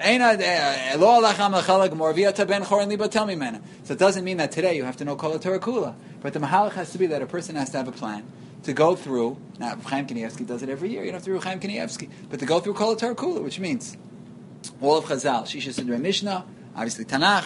lo alacham lachalag morviata ben chorin liba tell me mena. So it doesn't mean that today you have to know Kol HaTorah Kula, but the mahalach has to be that a person has to have a plan to go through. Now Chaim Kanievsky does it every year. You don't have to do Chaim Kanievsky, but to go through Kol HaTorah Kula, which means all of Chazal, Shisha Sidrei Mishnah, obviously Tanakh,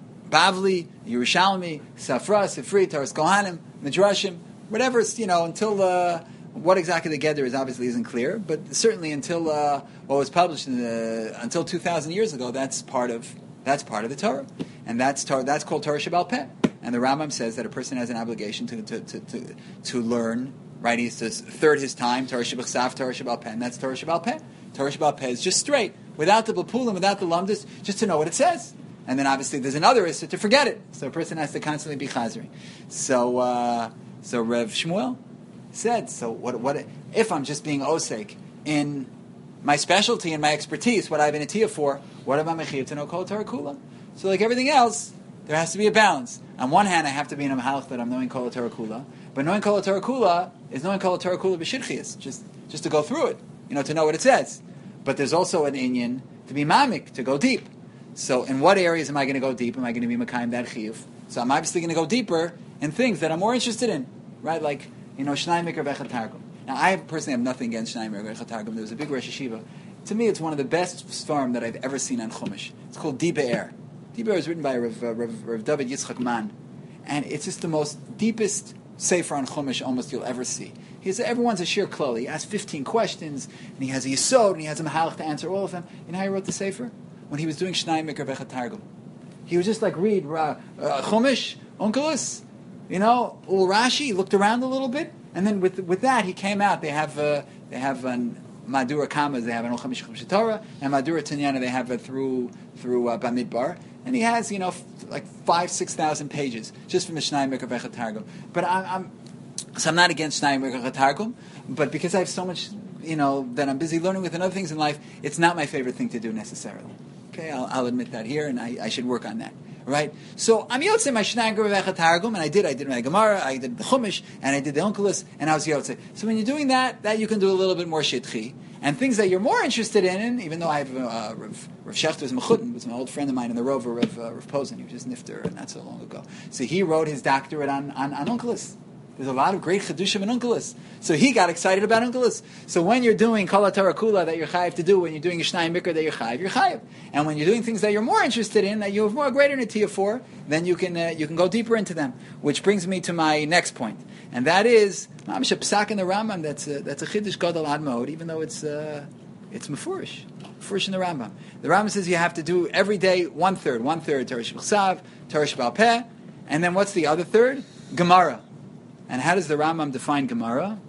Bavli, Yerushalmi, Safra, Sifri, Taras Kohanim, Midrashim, whatever, you know, until uh, what exactly the Geder is obviously isn't clear, but certainly until uh, what was published in the, until two thousand years ago, that's part of that's part of the Torah, and that's tar, that's called Torah Shebal Peh. And the Rambam says that a person has an obligation to to to to, to learn. Right, he's to third his time Torah Shebal Torah Shebal Peh, and that's Torah Shebal Peh. Torah Shebal Peh is just straight, without the Bapulim, without the Lamdas, just to know what it says. And then obviously there's another issue to forget it. So a person has to constantly be chazri. So uh, so Rev Shmuel said, so what what if I'm just being osek in my specialty and my expertise, what I've been a tia for, what am I mechiv to know Kol Torah Kula? So like everything else, there has to be a balance. On one hand, I have to be in a mahalach that I'm knowing Kol Torah Kula, but knowing Kol Torah Kula is knowing Kol Torah Kula b'shirchias, just just to go through it, you know, to know what it says. But there's also an inyan to be mamik, to go deep. So in what areas am I going to go deep? Am I going to be Makayim that chiyuv? So I'm obviously going to go deeper in things that I'm more interested in, right? Like, you know, Shnai Mikra V'Echad Targum. Now, I personally have nothing against Shnai Mikra V'Echad Targum. There was a big Rosh Yeshiva. To me, it's one of the best svarim that I've ever seen on Chumash. It's called Di Be'er. Di Be'er is written by Rav, uh, Rav, Rav David Yitzchak Man. And it's just the most deepest sefer on Chumash almost you'll ever see. He's, everyone's a shir klal. He asks fifteen questions, and he has a yisod, and he has a mahalach to answer all of them. You know how he wrote the sefer? When he was doing Shnai Mikra V'Echad Targum. He would just like read uh, uh, Chumash, Onkelos, you know, Ul Rashi, looked around a little bit, and then with with that he came out. They have uh, they have an Madura Kamas, they have an Ol Chamish Chumash Torah, and Madura Tanyana they have it through through uh, Bamidbar, and he has you know f- like five six thousand pages just from the Shnai Mikra V'Echad Targum. But I, I'm so I'm not against Shnai Mikra V'Echad Targum, but because I have so much you know that I'm busy learning with and other things in life, it's not my favorite thing to do necessarily. Okay, I'll, I'll admit that here, and I, I should work on that. Right? So I'm Yotze my Shnai Mikra V'Echad Targum, and I did. I did my Gemara, I did the Chumash, and I did the Onkelos, and I was Yotze. So when you're doing that, that you can do a little bit more shitchi, and things that you're more interested in. And even though I have uh, Rav, Rav Shechter's Mechuten, was an old friend of mine in the Rover, Rav, uh, Rav Posen. He was just nifter not so long ago. So he wrote his doctorate on on, on Onkelos. There's a lot of great chedushim in Onkelos. So he got excited about Onkelos. So when you're doing Kol HaTorah Kula that you're chayiv to do, when you're doing Shnai Mikra that you're chayiv, you're chayiv. And when you're doing things that you're more interested in, that you have more greater netiya for, then you can uh, you can go deeper into them. Which brings me to my next point, and that is mamish a psak in the Rambam. That's a, that's a chiddush gadol ad mod, even though it's uh, it's mefurish, mefurish in the Rambam. The Rambam says you have to do every day one third, one third Torah Shebal Torah Shebal Peh, and then what's the other third? Gemara. And how does the Rambam define Gemara?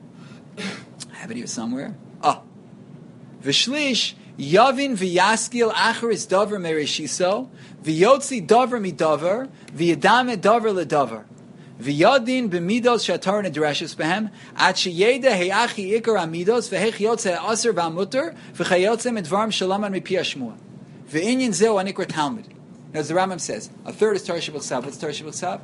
I have it here somewhere. Ah. V'shlish yavin v'yaskil acharis davar mereshiso v'yotzi davar midavar v'yadame davar ledavar v'yadin b'midos shatar nedrashis behem at sheyeda he'achi ikar amidos v'hech yotze aser v'amuter v'chayotze midvarim shalaman mipi hashmua v'inyin zeu anikra Talmud. As the Rambam says, a third is Torah Shebal Sav. What's Torah Shebal Sav?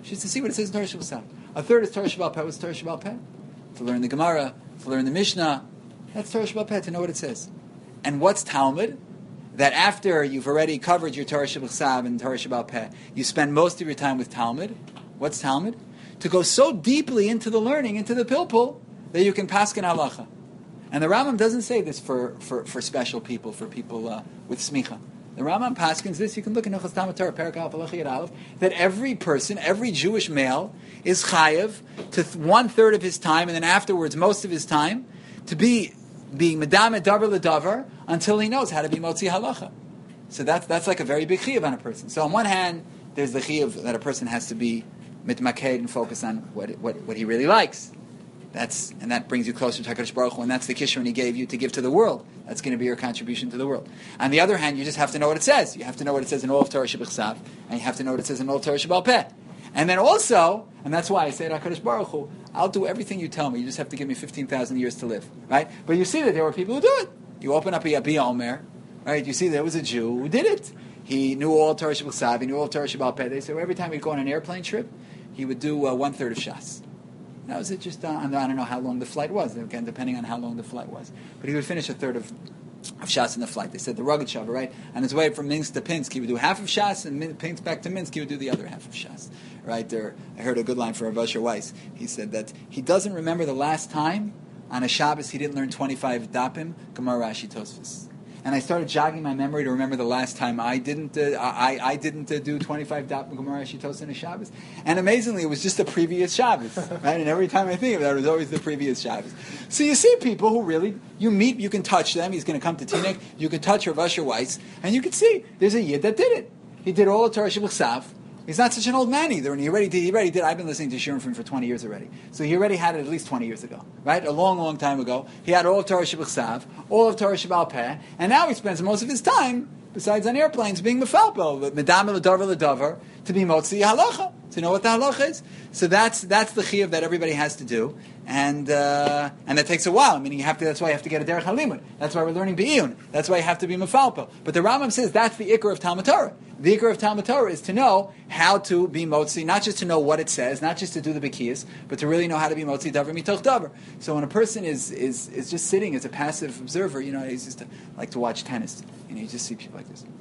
Just to see what it says in Torah Shabbat. A third is Torah Shabbat Peh. What's Torah Shabbat Peh? To learn the Gemara, to learn the Mishnah. That's Torah Shabbat Peh, to know what it says. And what's Talmud? That after you've already covered your Torah Shabbat and Torah Shabbat Peh, you spend most of your time with Talmud. What's Talmud? To go so deeply into the learning, into the pilpul, that you can paskin halacha. And the Rambam doesn't say this for, for, for special people, for people uh, with smicha. The Rambam paskins this. You can look in Hilchos Talmud Torah, Perek Aleph, Halacha Yud Aleph, that every person, every Jewish male, is chayev to th- one third of his time, and then afterwards most of his time, to be being medamet davar ledavar until he knows how to be motzi halacha. So that's that's like a very big chiyuv on a person. So on one hand, there's the chiyuv that a person has to be mitmaked and focus on what what what he really likes. That's and that brings you closer to HaKadosh Baruch Hu, and that's the kishron he gave you to give to the world. That's going to be your contribution to the world. On the other hand, you just have to know what it says. You have to know what it says in all of Torah Shebechsav, and you have to know what it says in all of Torah Shebal Peh. And then also, and that's why I say to HaKadosh Baruch Hu, I'll do everything you tell me. You just have to give me fifteen thousand years to live, right? But you see that there were people who do it. You open up a Yabi Omer, right? You see there was a Jew who did it. He knew all Torah Shebechsav, he knew all Torah Shebal Peh. They say well, every time he'd go on an airplane trip, he would do uh, one third of Shas. That was it. Just uh, I don't know how long the flight was. Again, depending on how long the flight was, but he would finish a third of, of Shas in the flight. They said the rugged shaver, right? On his way from Minsk to Pinsk, he would do half of Shas, and Min- Pinsk back to Minsk, he would do the other half of Shas. Right there, I heard a good line from Rav Asher Weiss. He said that he doesn't remember the last time on a Shabbos he didn't learn twenty-five dapim Gemara Rashi Tosfos. And I started jogging my memory to remember the last time I didn't uh, I, I didn't uh, do twenty-five dapim Gemara Rashi Tosfos in a Shabbos. And amazingly, it was just the previous Shabbos, right? And every time I think of that, it was always the previous Shabbos. So you see people who really, you meet, you can touch them. He's going to come to Teaneck. You can touch Rav Asher Weiss, and you can see there's a Yid that did it. He did all the Torah Shebechsav. He's not such an old man either, and he already did. He already did. I've been listening to Shiurim from him for twenty years already, so he already had it at least twenty years ago, right? A long, long time ago. He had all of Torah Shebechsav, all of Torah Shebal Peh, and now he spends most of his time, besides on airplanes, being mefalpel, medam ledavar ledavar, to be motzi halacha, to know what the halacha is. So that's that's the chiyuv that everybody has to do, and uh, and that takes a while. I mean, you have to. That's why you have to get a derech halimud. That's why we're learning be'iyun. That's why you have to be mefalpel. But the Rambam says that's the ikar of Talmud Torah. The ikar of Talmud Torah is to know how to be motzi, not just to know what it says, not just to do the bekiyas, but to really know how to be motzi davar mitoch davar. So when a person is, is, is just sitting as a passive observer, you know, he's just to, like to watch tennis. You know, you just see people like this.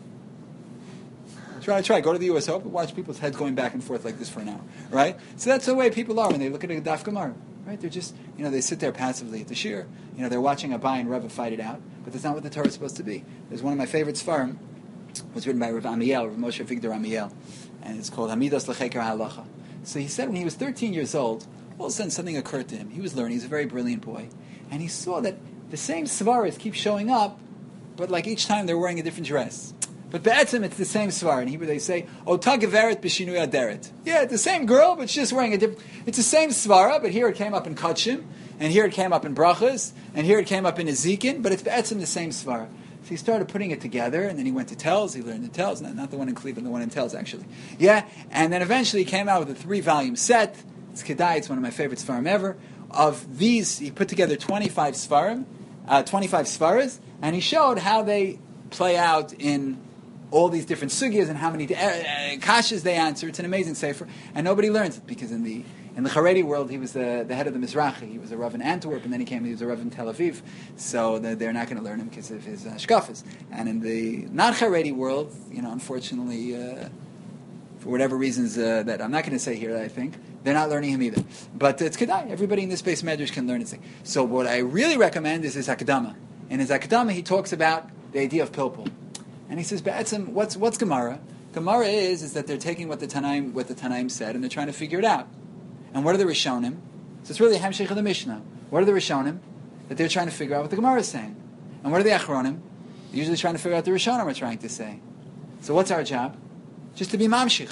Try, try. Go to the U S Open, watch people's heads going back and forth like this for an hour, right? So that's the way people are when they look at a daf gemara, right? They're just, you know, they sit there passively at the shir. You know, they're watching a Abai and Rava fight it out, but that's not what the Torah is supposed to be. There's one of my favorite svarim. Was written by Rav Amiel, Rav Moshe Avigdor Amiel, and it's called Hamidos Lecheker Halacha. So he said when he was thirteen years old, all of a sudden something occurred to him. He was learning. He was a very brilliant boy, and he saw that the same svaras keep showing up, but like each time they're wearing a different dress. But be'etzim, it's the same svar. In Hebrew they say, Ota geveret b'shinui aderet. Yeah, it's the same girl, but she's just wearing a different... It's the same svara, but here it came up in Kachim, and here it came up in Brachas, and here it came up in Ezekin, but it's be'etzim the same svara. So he started putting it together, and then he went to Telz. He learned the Telz, not, not the one in Cleveland, the one in Telz, actually. Yeah, and then eventually he came out with a three-volume set. It's Kedai, it's one of my favorite Sfarim ever. Of these, he put together twenty-five Sfarim, uh, twenty-five Sfaras, and he showed how they play out in all these different sugyas and how many uh, uh, kashas they answer. It's an amazing sefer, and nobody learns it because in the in the Haredi world he was the, the head of the Mizrahi. He was a Rav in Antwerp, and then he came. He was a Rav in Tel Aviv, so the, they're not going to learn him because of his uh, shkafas. And in the not Haredi world, you know, unfortunately, uh, for whatever reasons uh, that I'm not going to say here, I think they're not learning him either. But it's kedai. Everybody in this base medrash can learn this thing. So what I really recommend is his Akadama. In his Akadama, he talks about the idea of pilpul. And he says, "Be'etzim, what's what's Gemara? Gemara is is that they're taking what the Tanaim what the Tanaim said and they're trying to figure it out. And what are the Rishonim? So it's really Hamshech of the Mishnah. What are the Rishonim? That they're trying to figure out what the Gemara is saying. And what are the Achronim? They're usually trying to figure out what the Rishonim are trying to say. So what's our job? Just to be Mamshich.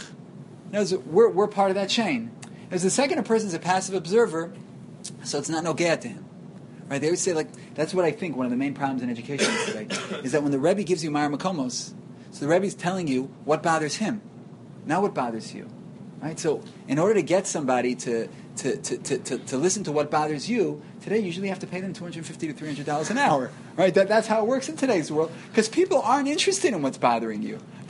We're we're part of that chain. As the second a person's a passive observer, so it's not no gaya to him. Right? They always say, like, that's what I think one of the main problems in education today is that when the Rebbe gives you Ma'ar Makomos, so the Rebbe is telling you what bothers him, not what bothers you. Right? So in order to get somebody to to, to, to, to, to listen to what bothers you, today you usually have to pay them two hundred fifty to three hundred dollars an hour. Right? That, that's how it works in today's world. Because people aren't interested in what's bothering you. They're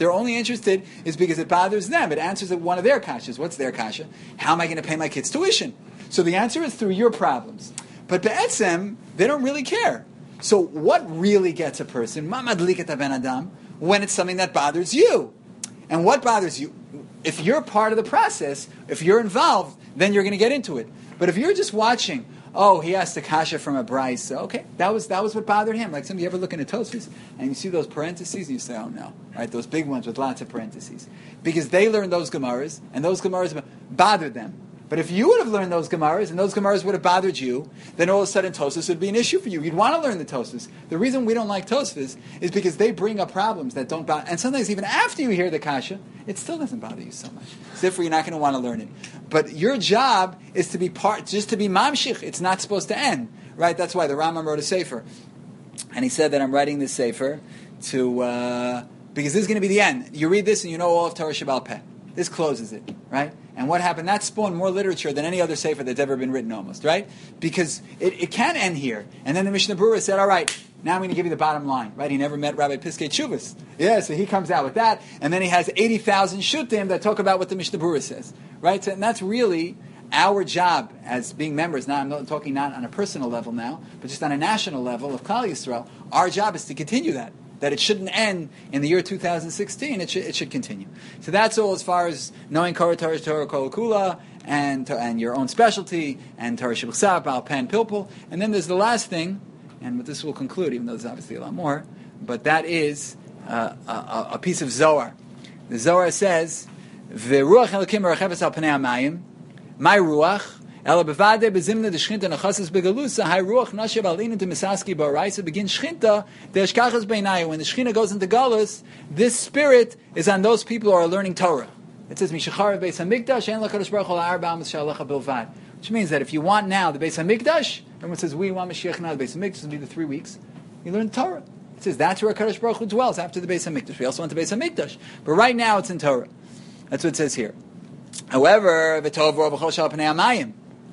They're only interested is because it bothers them. It answers one of their kashas. What's their kasha? How am I going to pay my kids' tuition? So the answer is through your problems. But be'etzem, they don't really care. So what really gets a person, ma madliket ben adam, when it's something that bothers you? And what bothers you? If you're part of the process, if you're involved, then you're going to get into it. But if you're just watching, oh, he asked a kasha from a brais, okay, that was that was what bothered him. Like some of you ever look into Tosfos and you see those parentheses and you say, oh no, right? Those big ones with lots of parentheses. Because they learned those Gemaras, and those Gemaras bothered them. But if you would have learned those Gemaras, and those Gemaras would have bothered you, then all of a sudden Tosfos would be an issue for you. You'd want to learn the Tosfos. The reason we don't like Tosfos is because they bring up problems that don't bother. And sometimes even after you hear the kasha, it still doesn't bother you so much. So therefore, you're not going to want to learn it. But your job is to be part, just to be mamshich. It's not supposed to end, right? That's why the Rambam wrote a sefer, and he said that I'm writing this sefer to uh, because this is going to be the end. You read this and you know all of Torah Shabbal Peh. This closes it, right? And what happened? That spawned more literature than any other sefer that's ever been written, almost, right? Because it, it can end here. And then the Mishnah Berurah said, all right, now I'm going to give you the bottom line, right? He never met Rabbi Piskei Teshuvos. Yeah, so he comes out with that, and then he has eighty thousand shutim that talk about what the Mishnah Berurah says, right? So, and that's really our job as being members. Now, I'm not talking not on a personal level now, but just on a national level of Klal Yisrael. Our job is to continue that. That it shouldn't end in the year two thousand sixteen. It should, it should continue. So that's all as far as knowing Korah Torah Torah Kol Kula and and your own specialty and Torah Shebchsav, Baal Peh Pilpul. And then there's the last thing, and with this we'll conclude, even though there's obviously a lot more. But that is uh, a, a piece of Zohar. The Zohar says, "V'ruach Elokim merachefes al pnei hamayim." My ruach. Ela bevade bezimna de shchinta nachasas begalusa hay ruach nashev alinu to misaski ba'araisa begin shchinta de eshkachas beinai. When the shchina goes into galus, this spirit is on those people who are learning Torah. It says mishachar beis hamikdash and lakadosh baruch hu la'arba amos shalacha bilvad, which means that if you want now the beis hamikdash, everyone says we want Mashiach now. The beis hamikdash will be the three weeks. You learn Torah. It says that's where Kadosh Baruch Hu dwells after the beis hamikdash. We also want the beis hamikdash, but right now it's in Torah. That's what it says here. However, v'tov ruach b'chol shal pnei hamayim.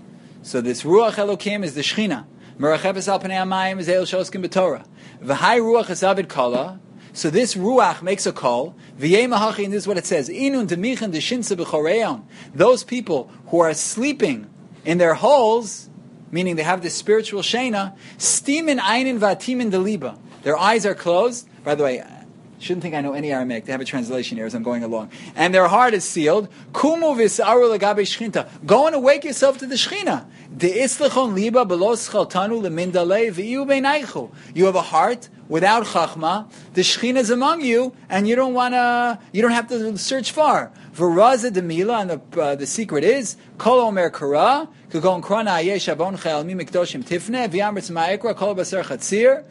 So this Ruach Elokim is the Shechina. Merachefes al pnei hamayim is El Shoskim b'Torah. V'hai Ruach is Avid Kala. So this Ruach makes a call. V'yei mahachi, and this is what it says. Inun demichin deshinsa b'choreyon. Those people who are sleeping in their holes, meaning they have this spiritual shena, stimin einin v'atimin deliba. Their eyes are closed. By the way, shouldn't think I know any Aramaic. They have a translation here as I'm going along. And their heart is sealed. Kumu v'saru legabe shchinta. Go and awake yourself to the shchina. De'islechon liba belo schaltanu lemindalei v'iyu beinaychu. You have a heart without chachma. The shchina is among you, and you don't want to. You don't have to search far. V'raza demila, and the uh, the secret is kol omer kara. Kugon krona yeshavon chayal mi mikdoshim tifne v'yamritz ma'ekra kol baser chatzir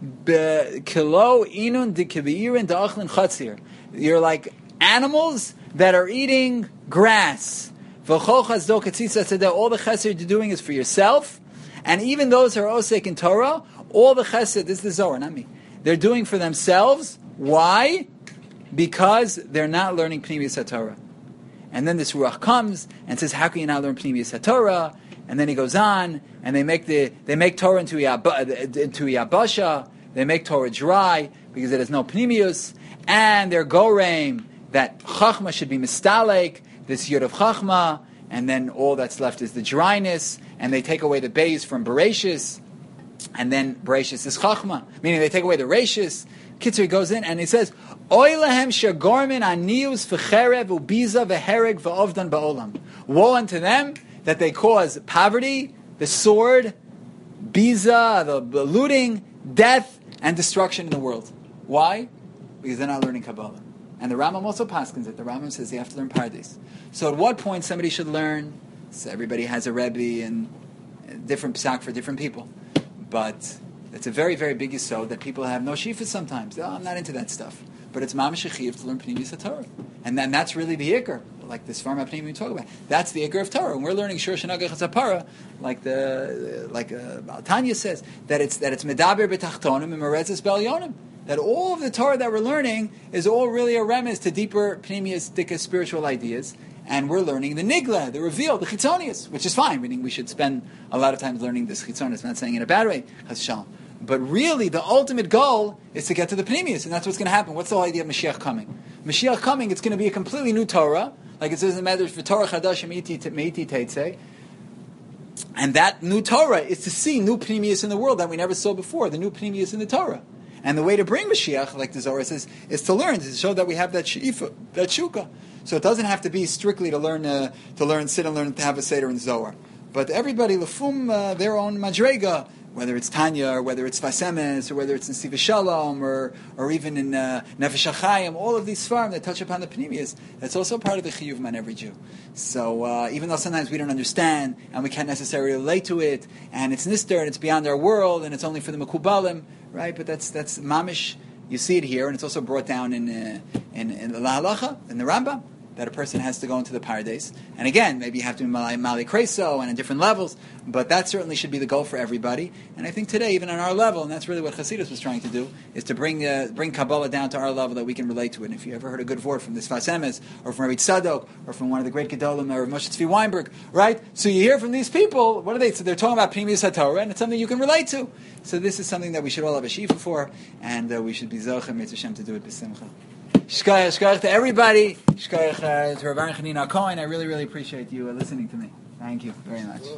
kilo inun dikiveirin da'achlin chatzir. You're like animals that are eating grass. V'chol chazdo katzitza tzedeh. All the chesed you're doing is for yourself, and even those who are osek in Torah, all the chesed, this is the Zohar, not me, they're doing for themselves. Why? Because they're not learning Pnimius HaTorah. And then this Ruach comes and says, how can you not learn Pnimius HaTorah? And then he goes on, and they make the they make Torah into Yab- into Yabasha. They make Torah dry because it has no Pnimius. And they're Goreim that Chachma should be Mistalek, this Yud of Chachma, and then all that's left is the dryness, and they take away the Beis from Bereshis, and then Bereshis is Chachma, meaning they take away the Reshis. Kitzur goes in and he says, Oy lehem shegormin anius v'cherev ubiza v'hereg v'ovdan ba'olam. Woe unto them that they cause poverty, the sword, biza, the, the looting, death, and destruction in the world. Why? Because they're not learning Kabbalah. And the Rambam also paskins it. The Rambam says you have to learn Pardes. So at what point somebody should learn? So everybody has a Rebbe and a different psak for different people. But it's a very, very big yisod that people have no shifas sometimes. Oh, I'm not into that stuff. But it's mamash chiv to learn Pnimius HaTorah. And then that's really the ikar. Like this Farm HaPnim we talk about. That's the ikar of Torah. And we're learning Shur Shanagach Tzapara, like the like uh, Tanya says, that it's that it's medaber betachtonim and meretzes belyonim. That all of the Torah that we're learning is all really a remez to deeper Pnimius, thicker spiritual ideas. And we're learning the nigla, the reveal, the chitzonius, which is fine. Meaning we should spend a lot of time learning this chitzonius. I'm not saying in a bad way, chas v'shalom. But really, the ultimate goal is to get to the Pnimius, and that's what's going to happen. What's the whole idea of Mashiach coming? Mashiach coming, it's going to be a completely new Torah, like it says in the Medrash, "V'Torah chadash meiti teitzei." And that new Torah is to see new pnimius in the world that we never saw before, the new pnimius in the Torah. And the way to bring Mashiach, like the Zohar says, is to learn, to show that we have that she'ifa, that shuka. So it doesn't have to be strictly to learn, uh, to learn, sit and learn to have a Seder in Zohar. But everybody, lefum, uh, their own madrega, whether it's Tanya, or whether it's Vasemes, or whether it's in Siva Shalom, or or even in uh, Nefesh HaChaim, all of these farm that touch upon the Pnimius, that's also part of the Chiyuv on every Jew. So uh, even though sometimes we don't understand, and we can't necessarily relate to it, and it's Nister, and it's beyond our world, and it's only for the Mekubalim, right? But that's that's Mamish, you see it here, and it's also brought down in uh, in, in the Halacha, in the Rambam, that a person has to go into the Pardes. And again, maybe you have to be Mali, Mali Kreso and in different levels, but that certainly should be the goal for everybody. And I think today, even on our level, and that's really what Chassidus was trying to do, is to bring uh, bring Kabbalah down to our level that we can relate to it. And if you ever heard a good word from this Sfas Emes, or from Rabbi Tzadok, or from one of the great Gedolim, or Moshe Tzvi Weinberg, right? So you hear from these people, what are they? So they're talking about Pnimius HaTorah, and it's something you can relate to. So this is something that we should all have a shifa for, and uh, we should be Zocheh Mitzvah Shem to do it b'simcha. Shkoyach, shkoyach to everybody. Shkoyach uh, to Rav Aaron Chanina Cohen. I really, really appreciate you uh, listening to me. Thank you very much.